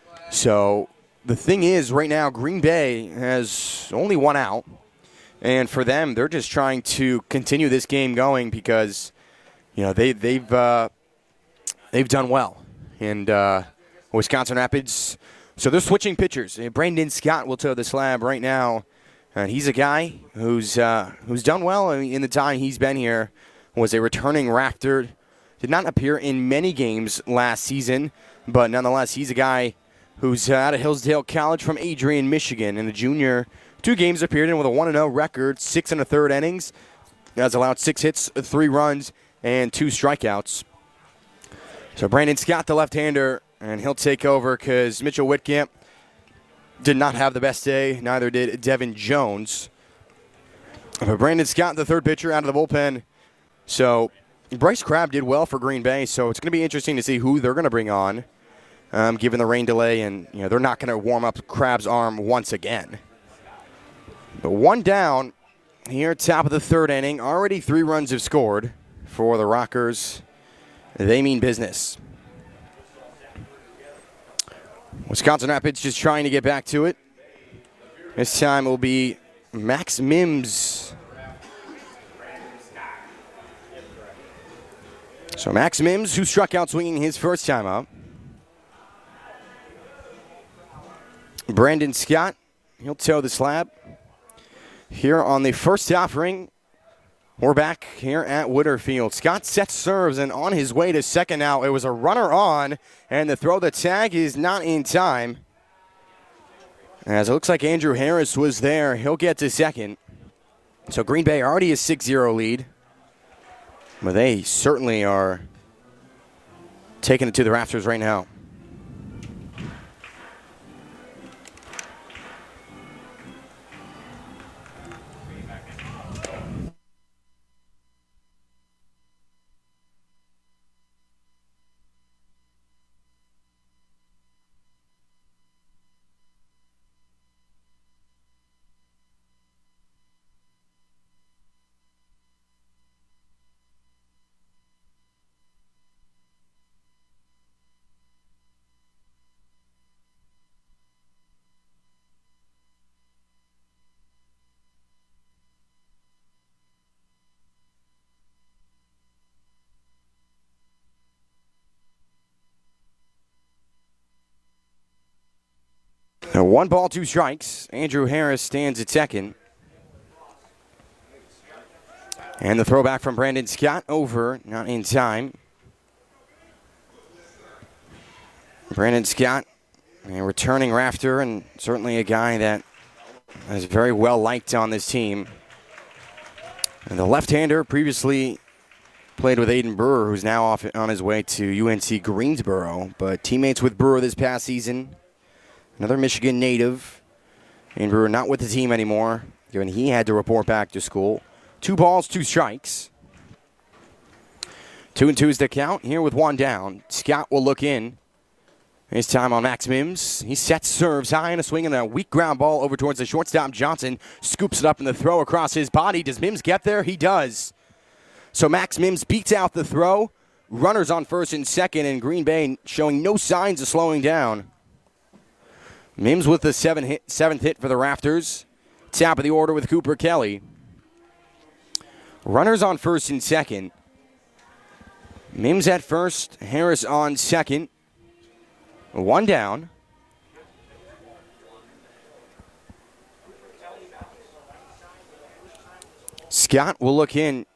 So the thing is, right now, Green Bay has only one out. And for them, they're just trying to continue this game going because, you know, they, they've uh, they've done well. And uh, Wisconsin Rapids, so they're switching pitchers. Brandon Scott will toe the slab right now. And he's a guy who's uh, who's done well in the time he's been here. Was a returning Rafter. Did not appear in many games last season, but nonetheless, he's a guy who's out of Hillsdale College from Adrian, Michigan. And a junior, two games appeared in with a one and oh record, six and a third innings. Has allowed six hits, three runs, and two strikeouts. So Brandon Scott, the left-hander, and he'll take over because Mitchell Whitcamp did not have the best day. Neither did Devin Jones. But Brandon Scott, the third pitcher, out of the bullpen. So Bryce Crabb did well for Green Bay, so it's going to be interesting to see who they're going to bring on. Um, given the rain delay, and you know they're not going to warm up Crabb's arm once again. But one down here, top of the third inning. Already three runs have scored for the Rockers. They mean business. Wisconsin Rapids just trying to get back to it. This time it will be Max Mims. So Max Mims, who struck out swinging his first time up. Brandon Scott, he'll toe the slab. Here on the first offering, we're back here at Witter Field. Scott sets serves, and on his way to second now, it was a runner on, and the throw the tag is not in time. As it looks like Andrew Harris was there, he'll get to second. So Green Bay already a six zero lead. But they certainly are taking it to the rafters right now. Now one ball, two strikes. Andrew Harris stands at second. And the throwback from Brandon Scott over, not in time. Brandon Scott, a returning Rafter, and certainly a guy that is very well liked on this team. And the left-hander previously played with Aiden Brewer, who's now off on his way to U N C Greensboro, but teammates with Brewer this past season. Another Michigan native. And Brewer not with the team anymore, given he had to report back to school. Two balls, two strikes. Two and two is the count here with one down. Scott will look in. His time on Max Mims. He sets, serves high and a swing and a weak ground ball over towards the shortstop. Johnson scoops it up in the throw across his body. Does Mims get there? He does. So Max Mims beats out the throw. Runners on first and second, and Green Bay showing no signs of slowing down. Mims with the seven hit, seventh hit for the Rafters. Top of the order with Cooper Kelly. Runners on first and second. Mims at first, Harris on second. One down. Scott will look in